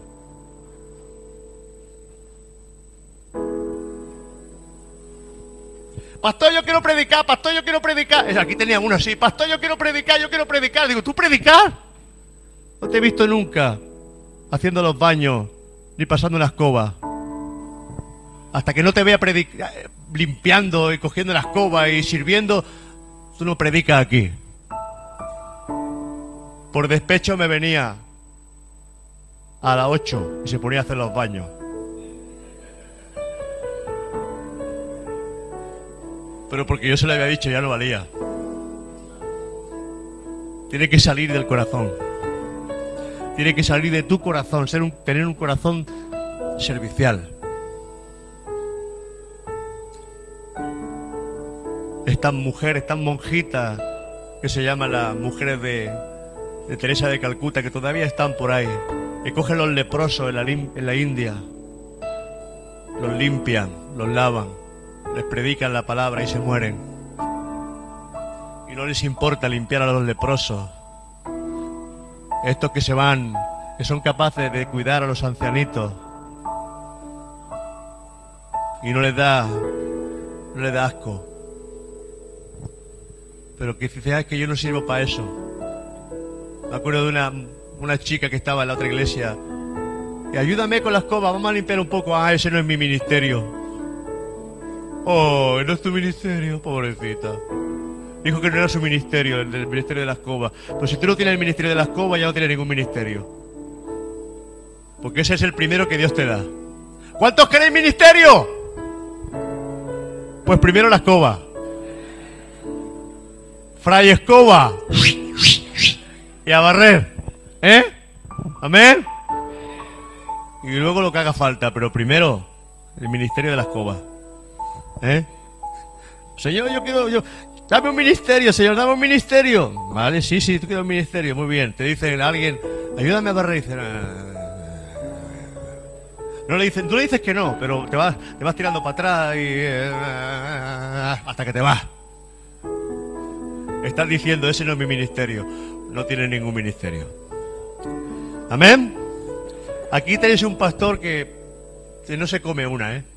Pastor, yo quiero predicar, pastor, yo quiero predicar. Aquí tenía uno así: pastor, yo quiero predicar, yo quiero predicar. Digo, ¿tú predicar? No te he visto nunca haciendo los baños ni pasando una escoba. Hasta que no te vea limpiando y cogiendo la escoba y sirviendo, tú no predicas aquí. Por despecho me venía a las 8 y se ponía a hacer los baños. Pero porque yo se lo había dicho, ya no valía. Tiene que salir del corazón. Tiene que salir de tu corazón, tener un corazón servicial. Estas mujeres, estas monjitas, que se llaman las mujeres de Teresa de Calcuta, que todavía están por ahí, que cogen los leprosos en la India, los limpian, los lavan, les predican la palabra y se mueren. Y no les importa limpiar a los leprosos. Estos que se van, que son capaces de cuidar a los ancianitos. Y no les da asco. Pero que dice, es que yo no sirvo para eso. Me acuerdo de una chica que estaba en la otra iglesia. Y ayúdame con la escoba, vamos a limpiar un poco. Ah, ese no es mi ministerio. Oh, no es tu ministerio, pobrecita. Dijo que no era su ministerio, el del ministerio de la escoba. Pues si tú no tienes el ministerio de la escoba, ya no tienes ningún ministerio. Porque ese es el primero que Dios te da. ¿Cuántos queréis ministerio? Pues primero la escoba. Fray Escoba. Y a barrer. ¿Eh? ¿Amén? Y luego lo que haga falta, pero primero el ministerio de la escoba. ¿Eh? Señor, dame un ministerio, Señor, dame un ministerio. Vale, sí, tú quieres un ministerio, muy bien. Te dicen alguien, ayúdame a barrer, y dicen, no le dicen, tú le dices que no, pero te vas tirando para atrás y hasta que te vas. Estás diciendo, ese no es mi ministerio. No tiene ningún ministerio. Amén. Aquí tenéis un pastor que no se come una, ¿eh?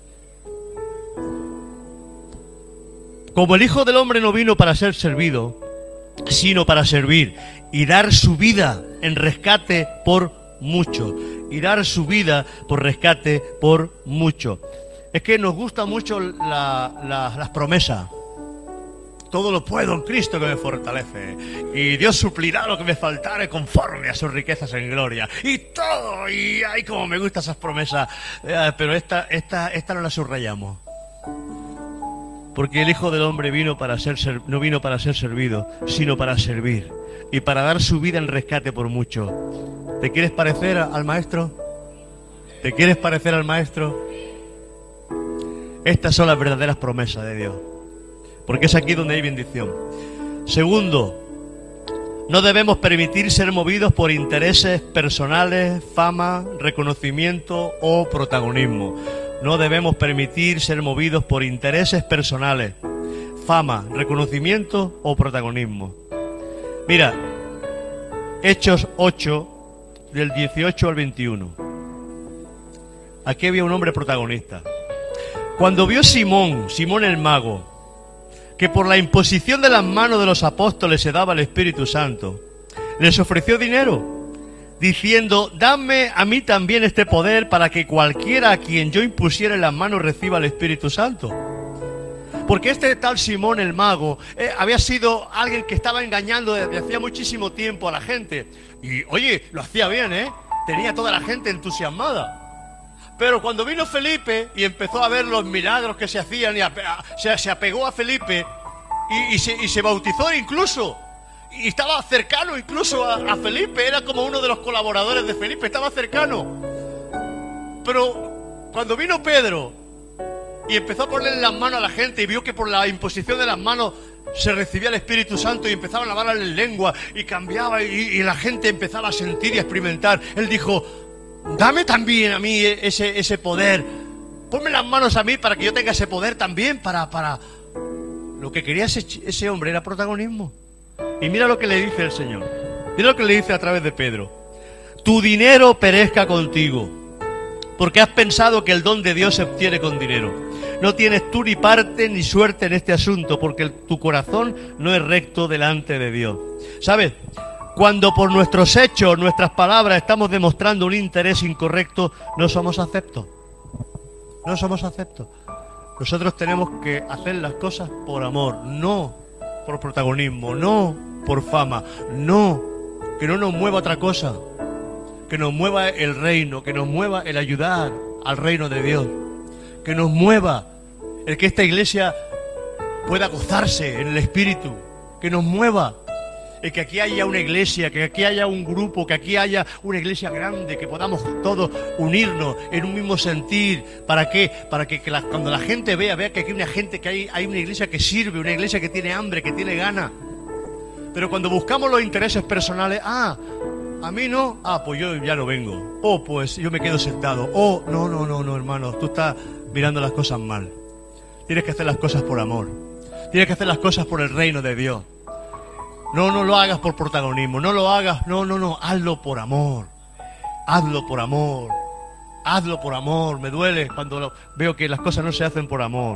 Como el Hijo del Hombre no vino para ser servido, sino para servir y dar su vida en rescate por mucho. Y dar su vida por rescate por mucho. Es que nos gusta mucho las promesas. Todo lo puedo en Cristo que me fortalece. Y Dios suplirá lo que me faltare conforme a sus riquezas en gloria. Y todo. Y ay, como me gustan esas promesas. Pero esta no la subrayamos. Porque el Hijo del Hombre no vino para ser servido, sino para servir. Y para dar su vida en rescate por mucho. ¿Te quieres parecer al Maestro? ¿Te quieres parecer al Maestro? Estas son las verdaderas promesas de Dios. Porque es aquí donde hay bendición. Segundo, no debemos permitir ser movidos por intereses personales, fama, reconocimiento o protagonismo. No debemos permitir ser movidos por intereses personales, fama, reconocimiento o protagonismo. Mira, Hechos 8, del 18 al 21. Aquí había un hombre protagonista. Cuando vio Simón el mago, que por la imposición de las manos de los apóstoles se daba el Espíritu Santo, les ofreció dinero, diciendo, dame a mí también este poder para que cualquiera a quien yo impusiera en las manos reciba el Espíritu Santo. Porque este tal Simón el mago había sido alguien que estaba engañando desde hacía muchísimo tiempo a la gente. Y oye, lo hacía bien, tenía a toda la gente entusiasmada. Pero cuando vino Felipe y empezó a ver los milagros que se hacían, y se apegó a Felipe y se bautizó incluso. Y estaba cercano incluso a Felipe, era como uno de los colaboradores de Felipe, estaba cercano. Pero cuando vino Pedro y empezó a ponerle las manos a la gente y vio que por la imposición de las manos se recibía el Espíritu Santo y empezaban a hablar en lengua y cambiaba y la gente empezaba a sentir y a experimentar, él dijo, dame también a mí ese poder, ponme las manos a mí para que yo tenga ese poder también, para... Lo que quería ese hombre era protagonismo. Y mira lo que le dice el Señor, mira lo que le dice a través de Pedro: tu dinero perezca contigo, porque has pensado que el don de Dios se obtiene con dinero. No tienes tú ni parte ni suerte en este asunto, porque tu corazón no es recto delante de Dios. ¿Sabes? Cuando por nuestros hechos, nuestras palabras, estamos demostrando un interés incorrecto, no somos aceptos. No somos aceptos. Nosotros tenemos que hacer las cosas por amor, no por protagonismo, no por fama, no, que no nos mueva otra cosa, que nos mueva el reino, que nos mueva el ayudar al reino de Dios, que nos mueva el que esta iglesia pueda gozarse en el Espíritu, que nos mueva. Y que aquí haya una iglesia, que aquí haya un grupo, que aquí haya una iglesia grande, que podamos todos unirnos en un mismo sentir. ¿Para qué? Para que cuando la gente vea que aquí hay una gente, que hay una iglesia que sirve, una iglesia que tiene hambre, que tiene ganas. Pero cuando buscamos los intereses personales, a mí no, pues yo ya no vengo. Pues yo me quedo sentado. No, hermano, tú estás mirando las cosas mal. Tienes que hacer las cosas por amor. Tienes que hacer las cosas por el reino de Dios. No lo hagas por protagonismo, no lo hagas, no, hazlo por amor. Hazlo por amor. Hazlo por amor. Me duele cuando veo que las cosas no se hacen por amor.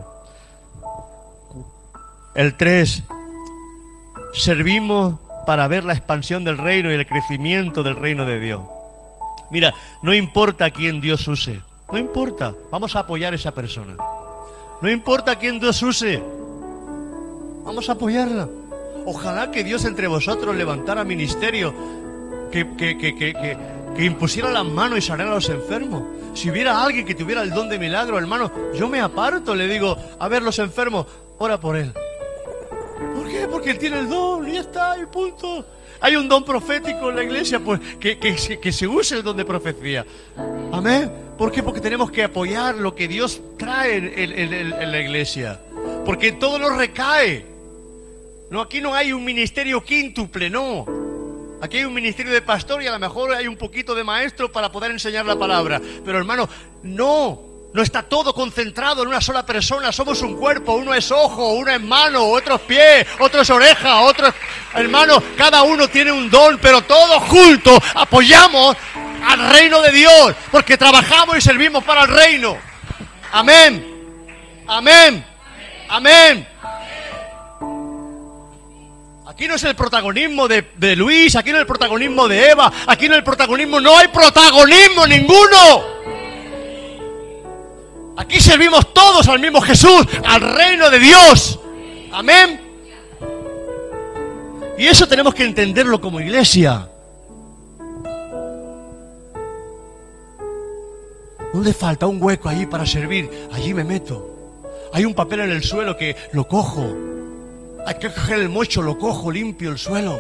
El 3. Servimos para ver la expansión del reino y el crecimiento del reino de Dios. Mira, no importa a quién Dios use. No importa, vamos a apoyar a esa persona. No importa a quién Dios use. Vamos a apoyarla. Ojalá que Dios entre vosotros levantara ministerio, que impusiera las manos y sanara a los enfermos. Si hubiera alguien que tuviera el don de milagro, hermano, yo me aparto, le digo, a ver, los enfermos, ora por él. ¿Por qué? Porque él tiene el don y ya está, y punto. Hay un don profético en la iglesia, pues que se use el don de profecía. Amén. ¿Por qué? Porque tenemos que apoyar lo que Dios trae en la iglesia. Porque todo nos recae. No, aquí no hay un ministerio quíntuple, no. Aquí hay un ministerio de pastor y a lo mejor hay un poquito de maestro para poder enseñar la palabra. Pero hermano, no está todo concentrado en una sola persona. Somos un cuerpo, uno es ojo, uno es mano, otro es pie, otro es oreja, otro es... Hermano, cada uno tiene un don, pero todos juntos apoyamos al reino de Dios, porque trabajamos y servimos para el reino. Amén. Amén. Amén. Aquí no es el protagonismo de Luis, aquí no es el protagonismo de Eva, aquí no es el protagonismo, no hay protagonismo ninguno. Aquí servimos todos al mismo Jesús, al reino de Dios. Amén. Y eso tenemos que entenderlo como iglesia. ¿Dónde falta un hueco allí para servir? Allí me meto. Hay un papel en el suelo que lo cojo. Hay que coger el mocho, lo cojo, limpio el suelo.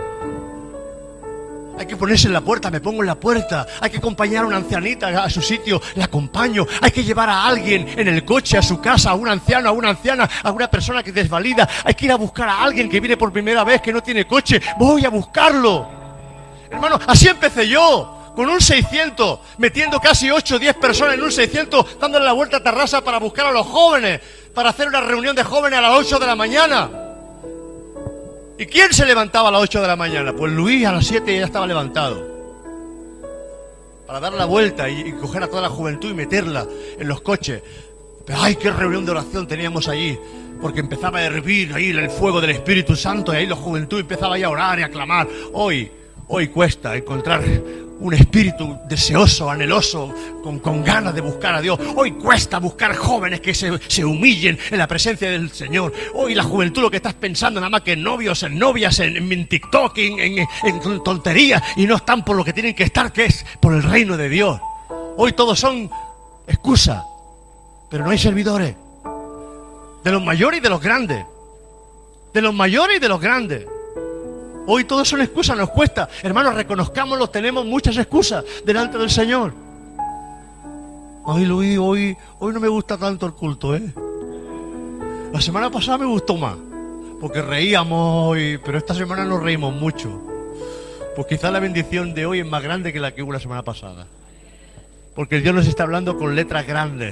Hay que ponerse en la puerta, me pongo en la puerta. Hay que acompañar a una ancianita a su sitio, la acompaño. Hay que llevar a alguien en el coche a su casa, a un anciano, a una anciana, a una persona que desvalida. Hay que ir a buscar a alguien que viene por primera vez, que no tiene coche. Voy a buscarlo. Hermano, así empecé yo, con un 600, metiendo casi 8 o 10 personas en un 600, dándole la vuelta a Tarrasa para buscar a los jóvenes, para hacer una reunión de jóvenes a las 8 de la mañana. ¿Y quién se levantaba a las 8 de la mañana? Pues Luis a las 7 ya estaba levantado. Para dar la vuelta y coger a toda la juventud y meterla en los coches. Pero ¡ay, qué reunión de oración teníamos allí! Porque empezaba a hervir ahí el fuego del Espíritu Santo y ahí la juventud empezaba ahí a orar y a clamar. Hoy cuesta encontrar un espíritu deseoso, anheloso, con ganas de buscar a Dios. Hoy cuesta buscar jóvenes que se humillen en la presencia del Señor. Hoy la juventud lo que estás pensando nada más que en novios, en novias, en TikTok, en tonterías, y no están por lo que tienen que estar, que es por el reino de Dios. Hoy todos son excusas, pero no hay servidores. De los mayores y de los grandes. De los mayores y de los grandes. Hoy todos son excusas, nos cuesta. Hermanos, reconozcámoslo, tenemos muchas excusas delante del Señor. Ay, Luis, hoy no me gusta tanto el culto, ¿eh? La semana pasada me gustó más, porque reíamos, pero esta semana nos reímos mucho. Pues quizás la bendición de hoy es más grande que la que hubo la semana pasada. Porque Dios nos está hablando con letras grandes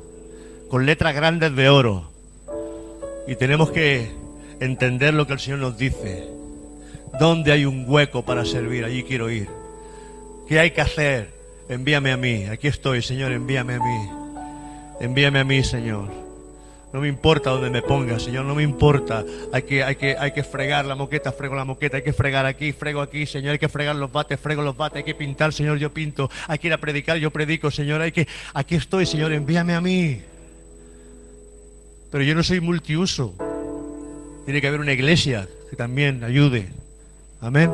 de oro. Y tenemos que entender lo que el Señor nos dice. ¿Dónde hay un hueco para servir? Allí quiero ir. ¿Qué hay que hacer? Envíame a mí. Aquí estoy, Señor, envíame a mí. Envíame a mí, Señor. No me importa dónde me pongas, Señor, no me importa. Hay que fregar la moqueta, frego la moqueta. Hay que fregar aquí, frego aquí, Señor. Hay que fregar los bates, frego los bates. Hay que pintar, Señor, yo pinto. Hay que ir a predicar, yo predico, Señor. Aquí estoy, Señor, envíame a mí. Pero yo no soy multiuso. Tiene que haber una iglesia que también ayude. Amén.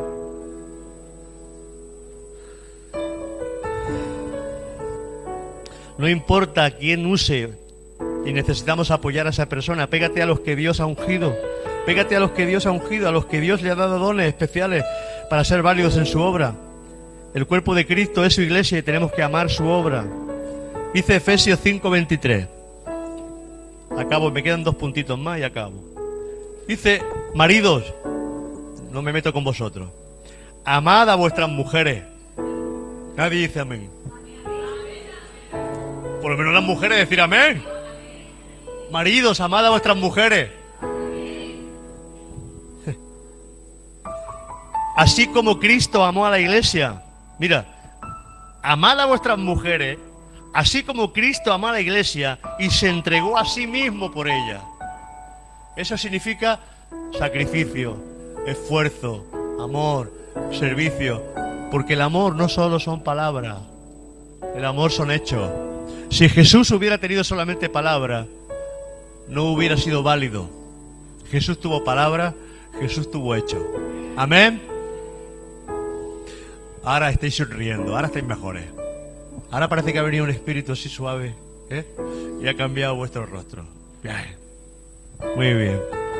No importa quién use Y necesitamos apoyar a esa persona. Pégate a los que Dios ha ungido. Pégate a los que Dios ha ungido, a los que Dios le ha dado dones especiales para ser válidos en su obra. El cuerpo de Cristo es su iglesia y tenemos que amar su obra. Dice Efesios 5:23. Acabo, me quedan 2 puntitos más y acabo. Dice, maridos, no me meto con vosotros, amad a vuestras mujeres. Nadie dice amén. Por lo menos las mujeres decir amén. Maridos, amad a vuestras mujeres. Así como Cristo amó a la iglesia. Mira, amad a vuestras mujeres, así como Cristo amó a la iglesia y se entregó a sí mismo por ella. Eso significa sacrificio, esfuerzo, amor, servicio. Porque el amor no solo son palabras, el amor son hechos. Si Jesús hubiera tenido solamente palabras, no hubiera sido válido. Jesús tuvo palabra, Jesús tuvo hecho. Amén. Ahora estáis sonriendo, ahora estáis mejores. Ahora parece que ha venido un espíritu así suave, y ha cambiado vuestro rostro. Bien. Muy bien.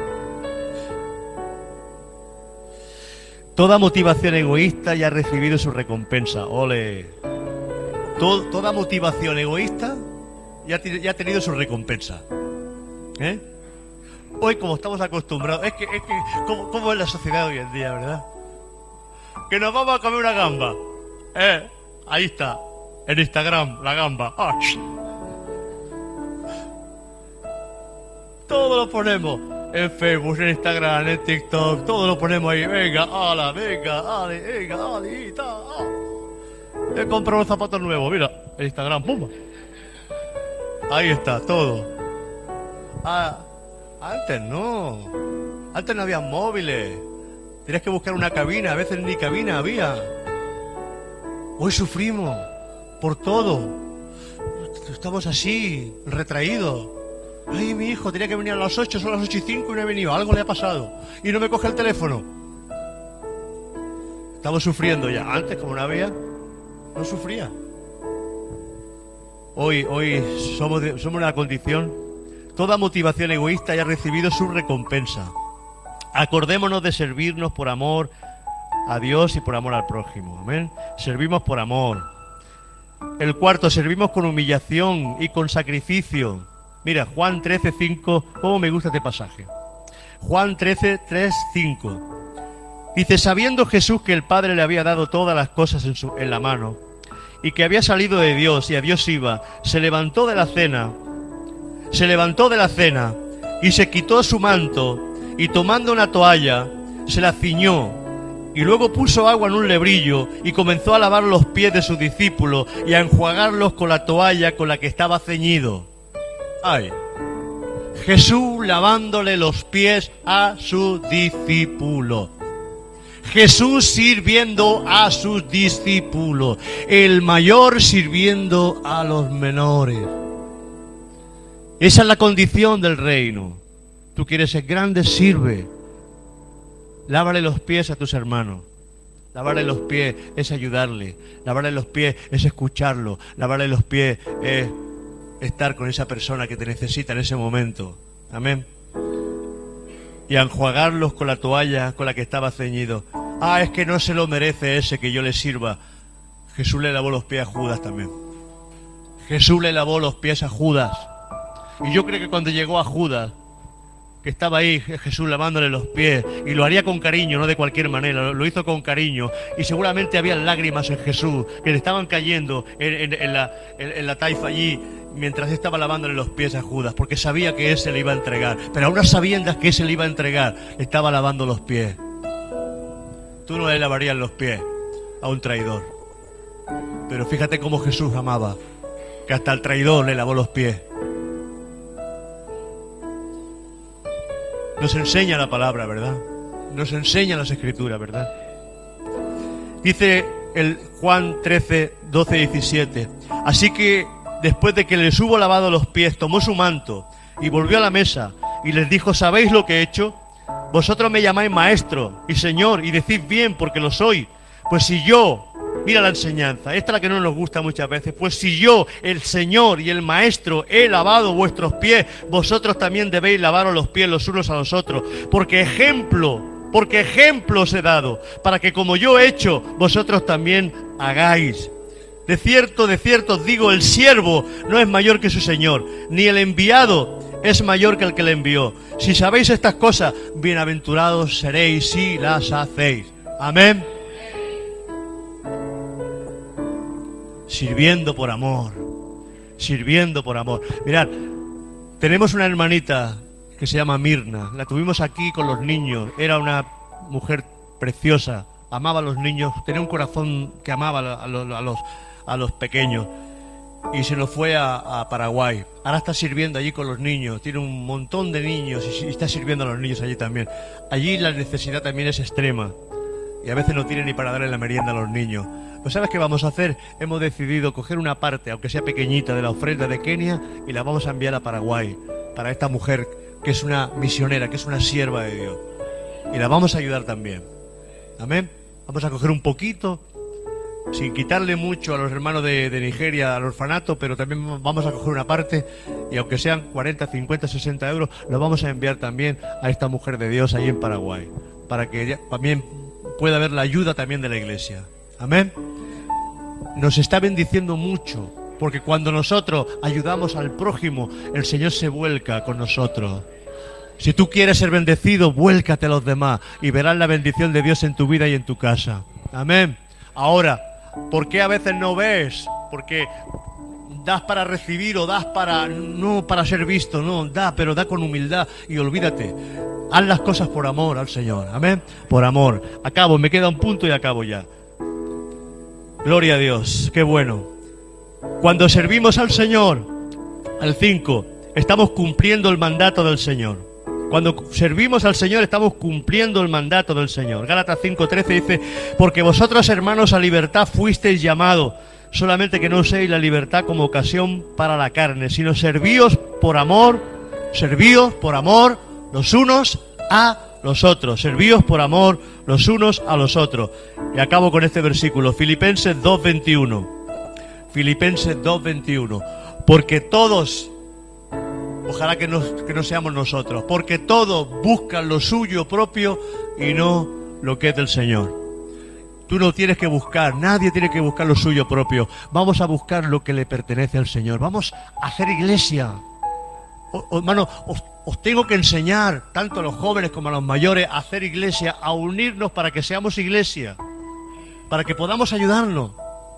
Toda motivación egoísta ya ha recibido su recompensa. Ole. Toda motivación egoísta ya ha tenido su recompensa. Hoy, como estamos acostumbrados, es que ¿cómo es la sociedad hoy en día, verdad? Que nos vamos a comer una gamba. Ahí está, en Instagram, la gamba. ¡Ah! Todo lo ponemos en Facebook, en Instagram, en TikTok, todo lo ponemos ahí. Venga, ala, venga, ale, venga, ale, y ta. He comprado unos zapatos nuevos, mira, en Instagram, pum. Ahí está, todo. Antes no había móviles. Tenías que buscar una cabina, a veces ni cabina había. Hoy sufrimos por todo. Estamos así, retraídos. Ay, mi hijo tenía que venir a las 8, son las 8:05 y no he venido. Algo le ha pasado. Y no me coge el teléfono. Estamos sufriendo ya. Antes, como no había, no sufría. Hoy somos una condición. Toda motivación egoísta ya ha recibido su recompensa. Acordémonos de servirnos por amor a Dios y por amor al prójimo. Amén. Servimos por amor. El cuarto, servimos con humillación y con sacrificio. Mira, Juan 13:5. ¿Cómo me gusta este pasaje? Juan 13:3-5. Dice, sabiendo Jesús que el Padre le había dado todas las cosas en la mano y que había salido de Dios y a Dios iba, se levantó de la cena y se quitó su manto y tomando una toalla se la ciñó y luego puso agua en un lebrillo y comenzó a lavar los pies de sus discípulos y a enjuagarlos con la toalla con la que estaba ceñido. ¡Ay! Jesús lavándole los pies a sus discípulos. Jesús sirviendo a sus discípulos. El mayor sirviendo a los menores. Esa es la condición del reino. Tú quieres ser grande, sirve. Lávale los pies a tus hermanos. Lavarle los pies es ayudarle. Lavarle los pies es escucharlo. Lavarle los pies es estar con esa persona que te necesita en ese momento. Amén. Y a enjuagarlos con la toalla con la que estaba ceñido. Es que no se lo merece ese que yo le sirva. Jesús le lavó los pies a Judas también. Jesús le lavó los pies a Judas. Y yo creo que cuando llegó a Judas, que estaba ahí Jesús lavándole los pies, y lo haría con cariño, no de cualquier manera, lo hizo con cariño, y seguramente había lágrimas en Jesús que le estaban cayendo en la taifa allí, mientras estaba lavándole los pies a Judas, porque sabía que ese le iba a entregar, pero a unas sabiendas que ese le iba a entregar, le estaba lavando los pies. Tú no le lavarías los pies a un traidor, pero fíjate cómo Jesús amaba, que hasta el traidor le lavó los pies. Nos enseña la palabra, ¿verdad? Nos enseña las escrituras, ¿verdad? Dice el Juan 13:12-17. Así que después de que les hubo lavado los pies, tomó su manto y volvió a la mesa y les dijo, ¿sabéis lo que he hecho? Vosotros me llamáis maestro y señor y decís bien porque lo soy. Pues si yo, Mira la enseñanza, esta es la que no nos gusta muchas veces. Pues si yo, el Señor y el Maestro, he lavado vuestros pies, vosotros también debéis lavaros los pies los unos a los otros. Porque ejemplo os he dado, para que como yo he hecho, vosotros también hagáis. De cierto os digo, el siervo no es mayor que su Señor, ni el enviado es mayor que el que le envió. Si sabéis estas cosas, bienaventurados seréis si las hacéis. Amén. Sirviendo por amor. Mirad, tenemos una hermanita que se llama Mirna. La tuvimos aquí con los niños. Era una mujer preciosa. Amaba a los niños. Tenía un corazón que amaba a los pequeños. Y se nos fue a Paraguay. Ahora está sirviendo allí con los niños. Tiene un montón de niños y está sirviendo a los niños allí también. Allí la necesidad también es extrema. Y a veces no tiene ni para darle la merienda a los niños. Pues ¿sabes qué vamos a hacer? Hemos decidido coger una parte, aunque sea pequeñita, de la ofrenda de Kenia y la vamos a enviar a Paraguay. Para esta mujer que es una misionera, que es una sierva de Dios. Y la vamos a ayudar también. Amén. Vamos a coger un poquito, sin quitarle mucho a los hermanos de Nigeria, al orfanato, pero también vamos a coger una parte, y aunque sean 40, 50, 60 euros, lo vamos a enviar también a esta mujer de Dios ahí en Paraguay, para que ella también pueda haber la ayuda también de la iglesia. Amén. Nos está bendiciendo mucho, porque cuando nosotros ayudamos al prójimo, el Señor se vuelca con nosotros. Si tú quieres ser bendecido, vuélcate a los demás y verás la bendición de Dios en tu vida y en tu casa. Amén. Ahora, ¿por qué a veces no ves? Porque das para recibir o das para... no para ser visto, no, da, pero da con humildad y olvídate. Haz las cosas por amor al Señor. Amén. Por amor. Acabo, me queda un punto y acabo ya. Gloria a Dios, qué bueno. Cuando servimos al Señor, al 5, estamos cumpliendo el mandato del Señor. Cuando servimos al Señor estamos cumpliendo el mandato del Señor. Gálatas 5:13 dice: porque vosotros, hermanos, a libertad fuisteis llamados, solamente que no uséis la libertad como ocasión para la carne, sino servíos por amor los unos a los otros. Servíos por amor los unos a los otros. Y acabo con este versículo, Filipenses 2:21. Filipenses 2:21. Porque todos, ojalá que no seamos nosotros, porque todos buscan lo suyo propio y no lo que es del Señor. Tú no tienes que buscar, nadie tiene que buscar lo suyo propio. Vamos a buscar lo que le pertenece al Señor. Vamos a hacer iglesia. Hermano, os tengo que enseñar, tanto a los jóvenes como a los mayores, a hacer iglesia, a unirnos para que seamos iglesia, para que podamos ayudarnos.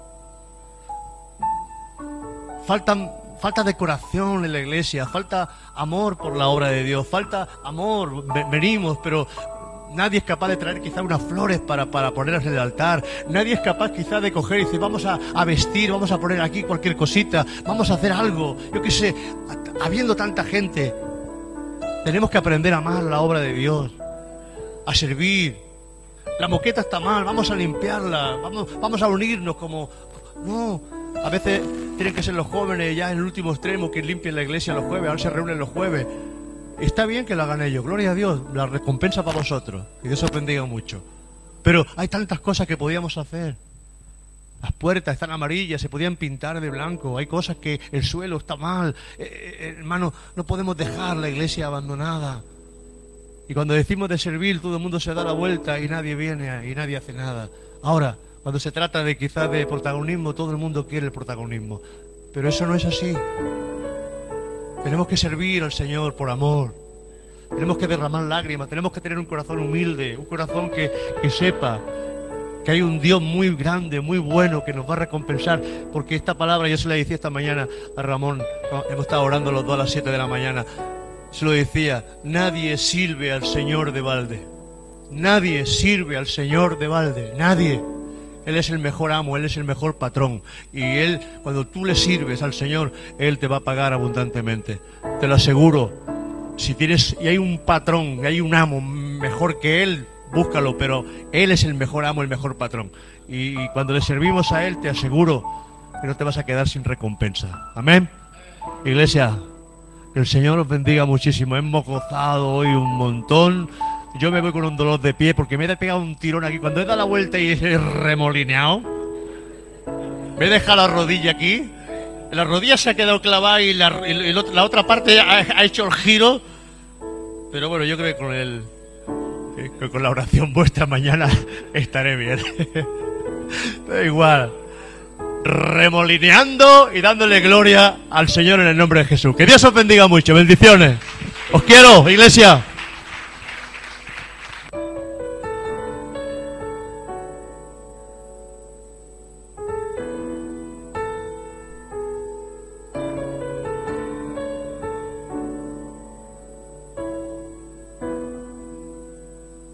Falta decoración en la iglesia, falta amor por la obra de Dios, falta amor. Venimos, pero nadie es capaz de traer quizá unas flores para ponerlas en el altar. Nadie es capaz quizá de coger y decir, vamos a vestir, vamos a poner aquí cualquier cosita, vamos a hacer algo. Yo qué sé, habiendo tanta gente, tenemos que aprender a amar la obra de Dios, a servir. La moqueta está mal, vamos a limpiarla, vamos a unirnos como... No, a veces tienen que ser los jóvenes ya en el último extremo que limpien la iglesia los jueves, ahora se reúnen los jueves. Está bien que lo hagan ellos, gloria a Dios, la recompensa para vosotros, y Dios os bendiga mucho. Pero hay tantas cosas que podíamos hacer. Las puertas están amarillas, se podían pintar de blanco, hay cosas que el suelo está mal. Hermano, no podemos dejar la iglesia abandonada. Y cuando decimos de servir, todo el mundo se da la vuelta y nadie viene y nadie hace nada. Ahora, cuando se trata de quizás de protagonismo, todo el mundo quiere el protagonismo. Pero eso no es así. Tenemos que servir al Señor por amor. Tenemos que derramar lágrimas, tenemos que tener un corazón humilde, un corazón que sepa que hay un Dios muy grande, muy bueno, que nos va a recompensar. Porque esta palabra, yo se la decía esta mañana a Ramón, hemos estado orando los dos a las 7 de la mañana, se lo decía, nadie sirve al Señor de balde. Nadie sirve al Señor de balde, nadie. Él es el mejor amo, Él es el mejor patrón. Y Él, cuando tú le sirves al Señor, Él te va a pagar abundantemente. Te lo aseguro. Si tienes, y hay un patrón, y hay un amo mejor que Él, búscalo, pero Él es el mejor amo, el mejor patrón. Y cuando le servimos a Él, te aseguro que no te vas a quedar sin recompensa. Amén. Iglesia, que el Señor os bendiga muchísimo. Hemos gozado hoy un montón. Yo me voy con un dolor de pie porque me he pegado un tirón aquí. Cuando he dado la vuelta y he remolineado, Me he dejado la rodilla aquí. La rodilla se ha quedado clavada y la otra parte ha hecho el giro. Pero bueno, yo creo que con la oración vuestra mañana estaré bien. Da igual. Remolineando y dándole gloria al Señor en el nombre de Jesús. Que Dios os bendiga mucho. Bendiciones. Os quiero, iglesia.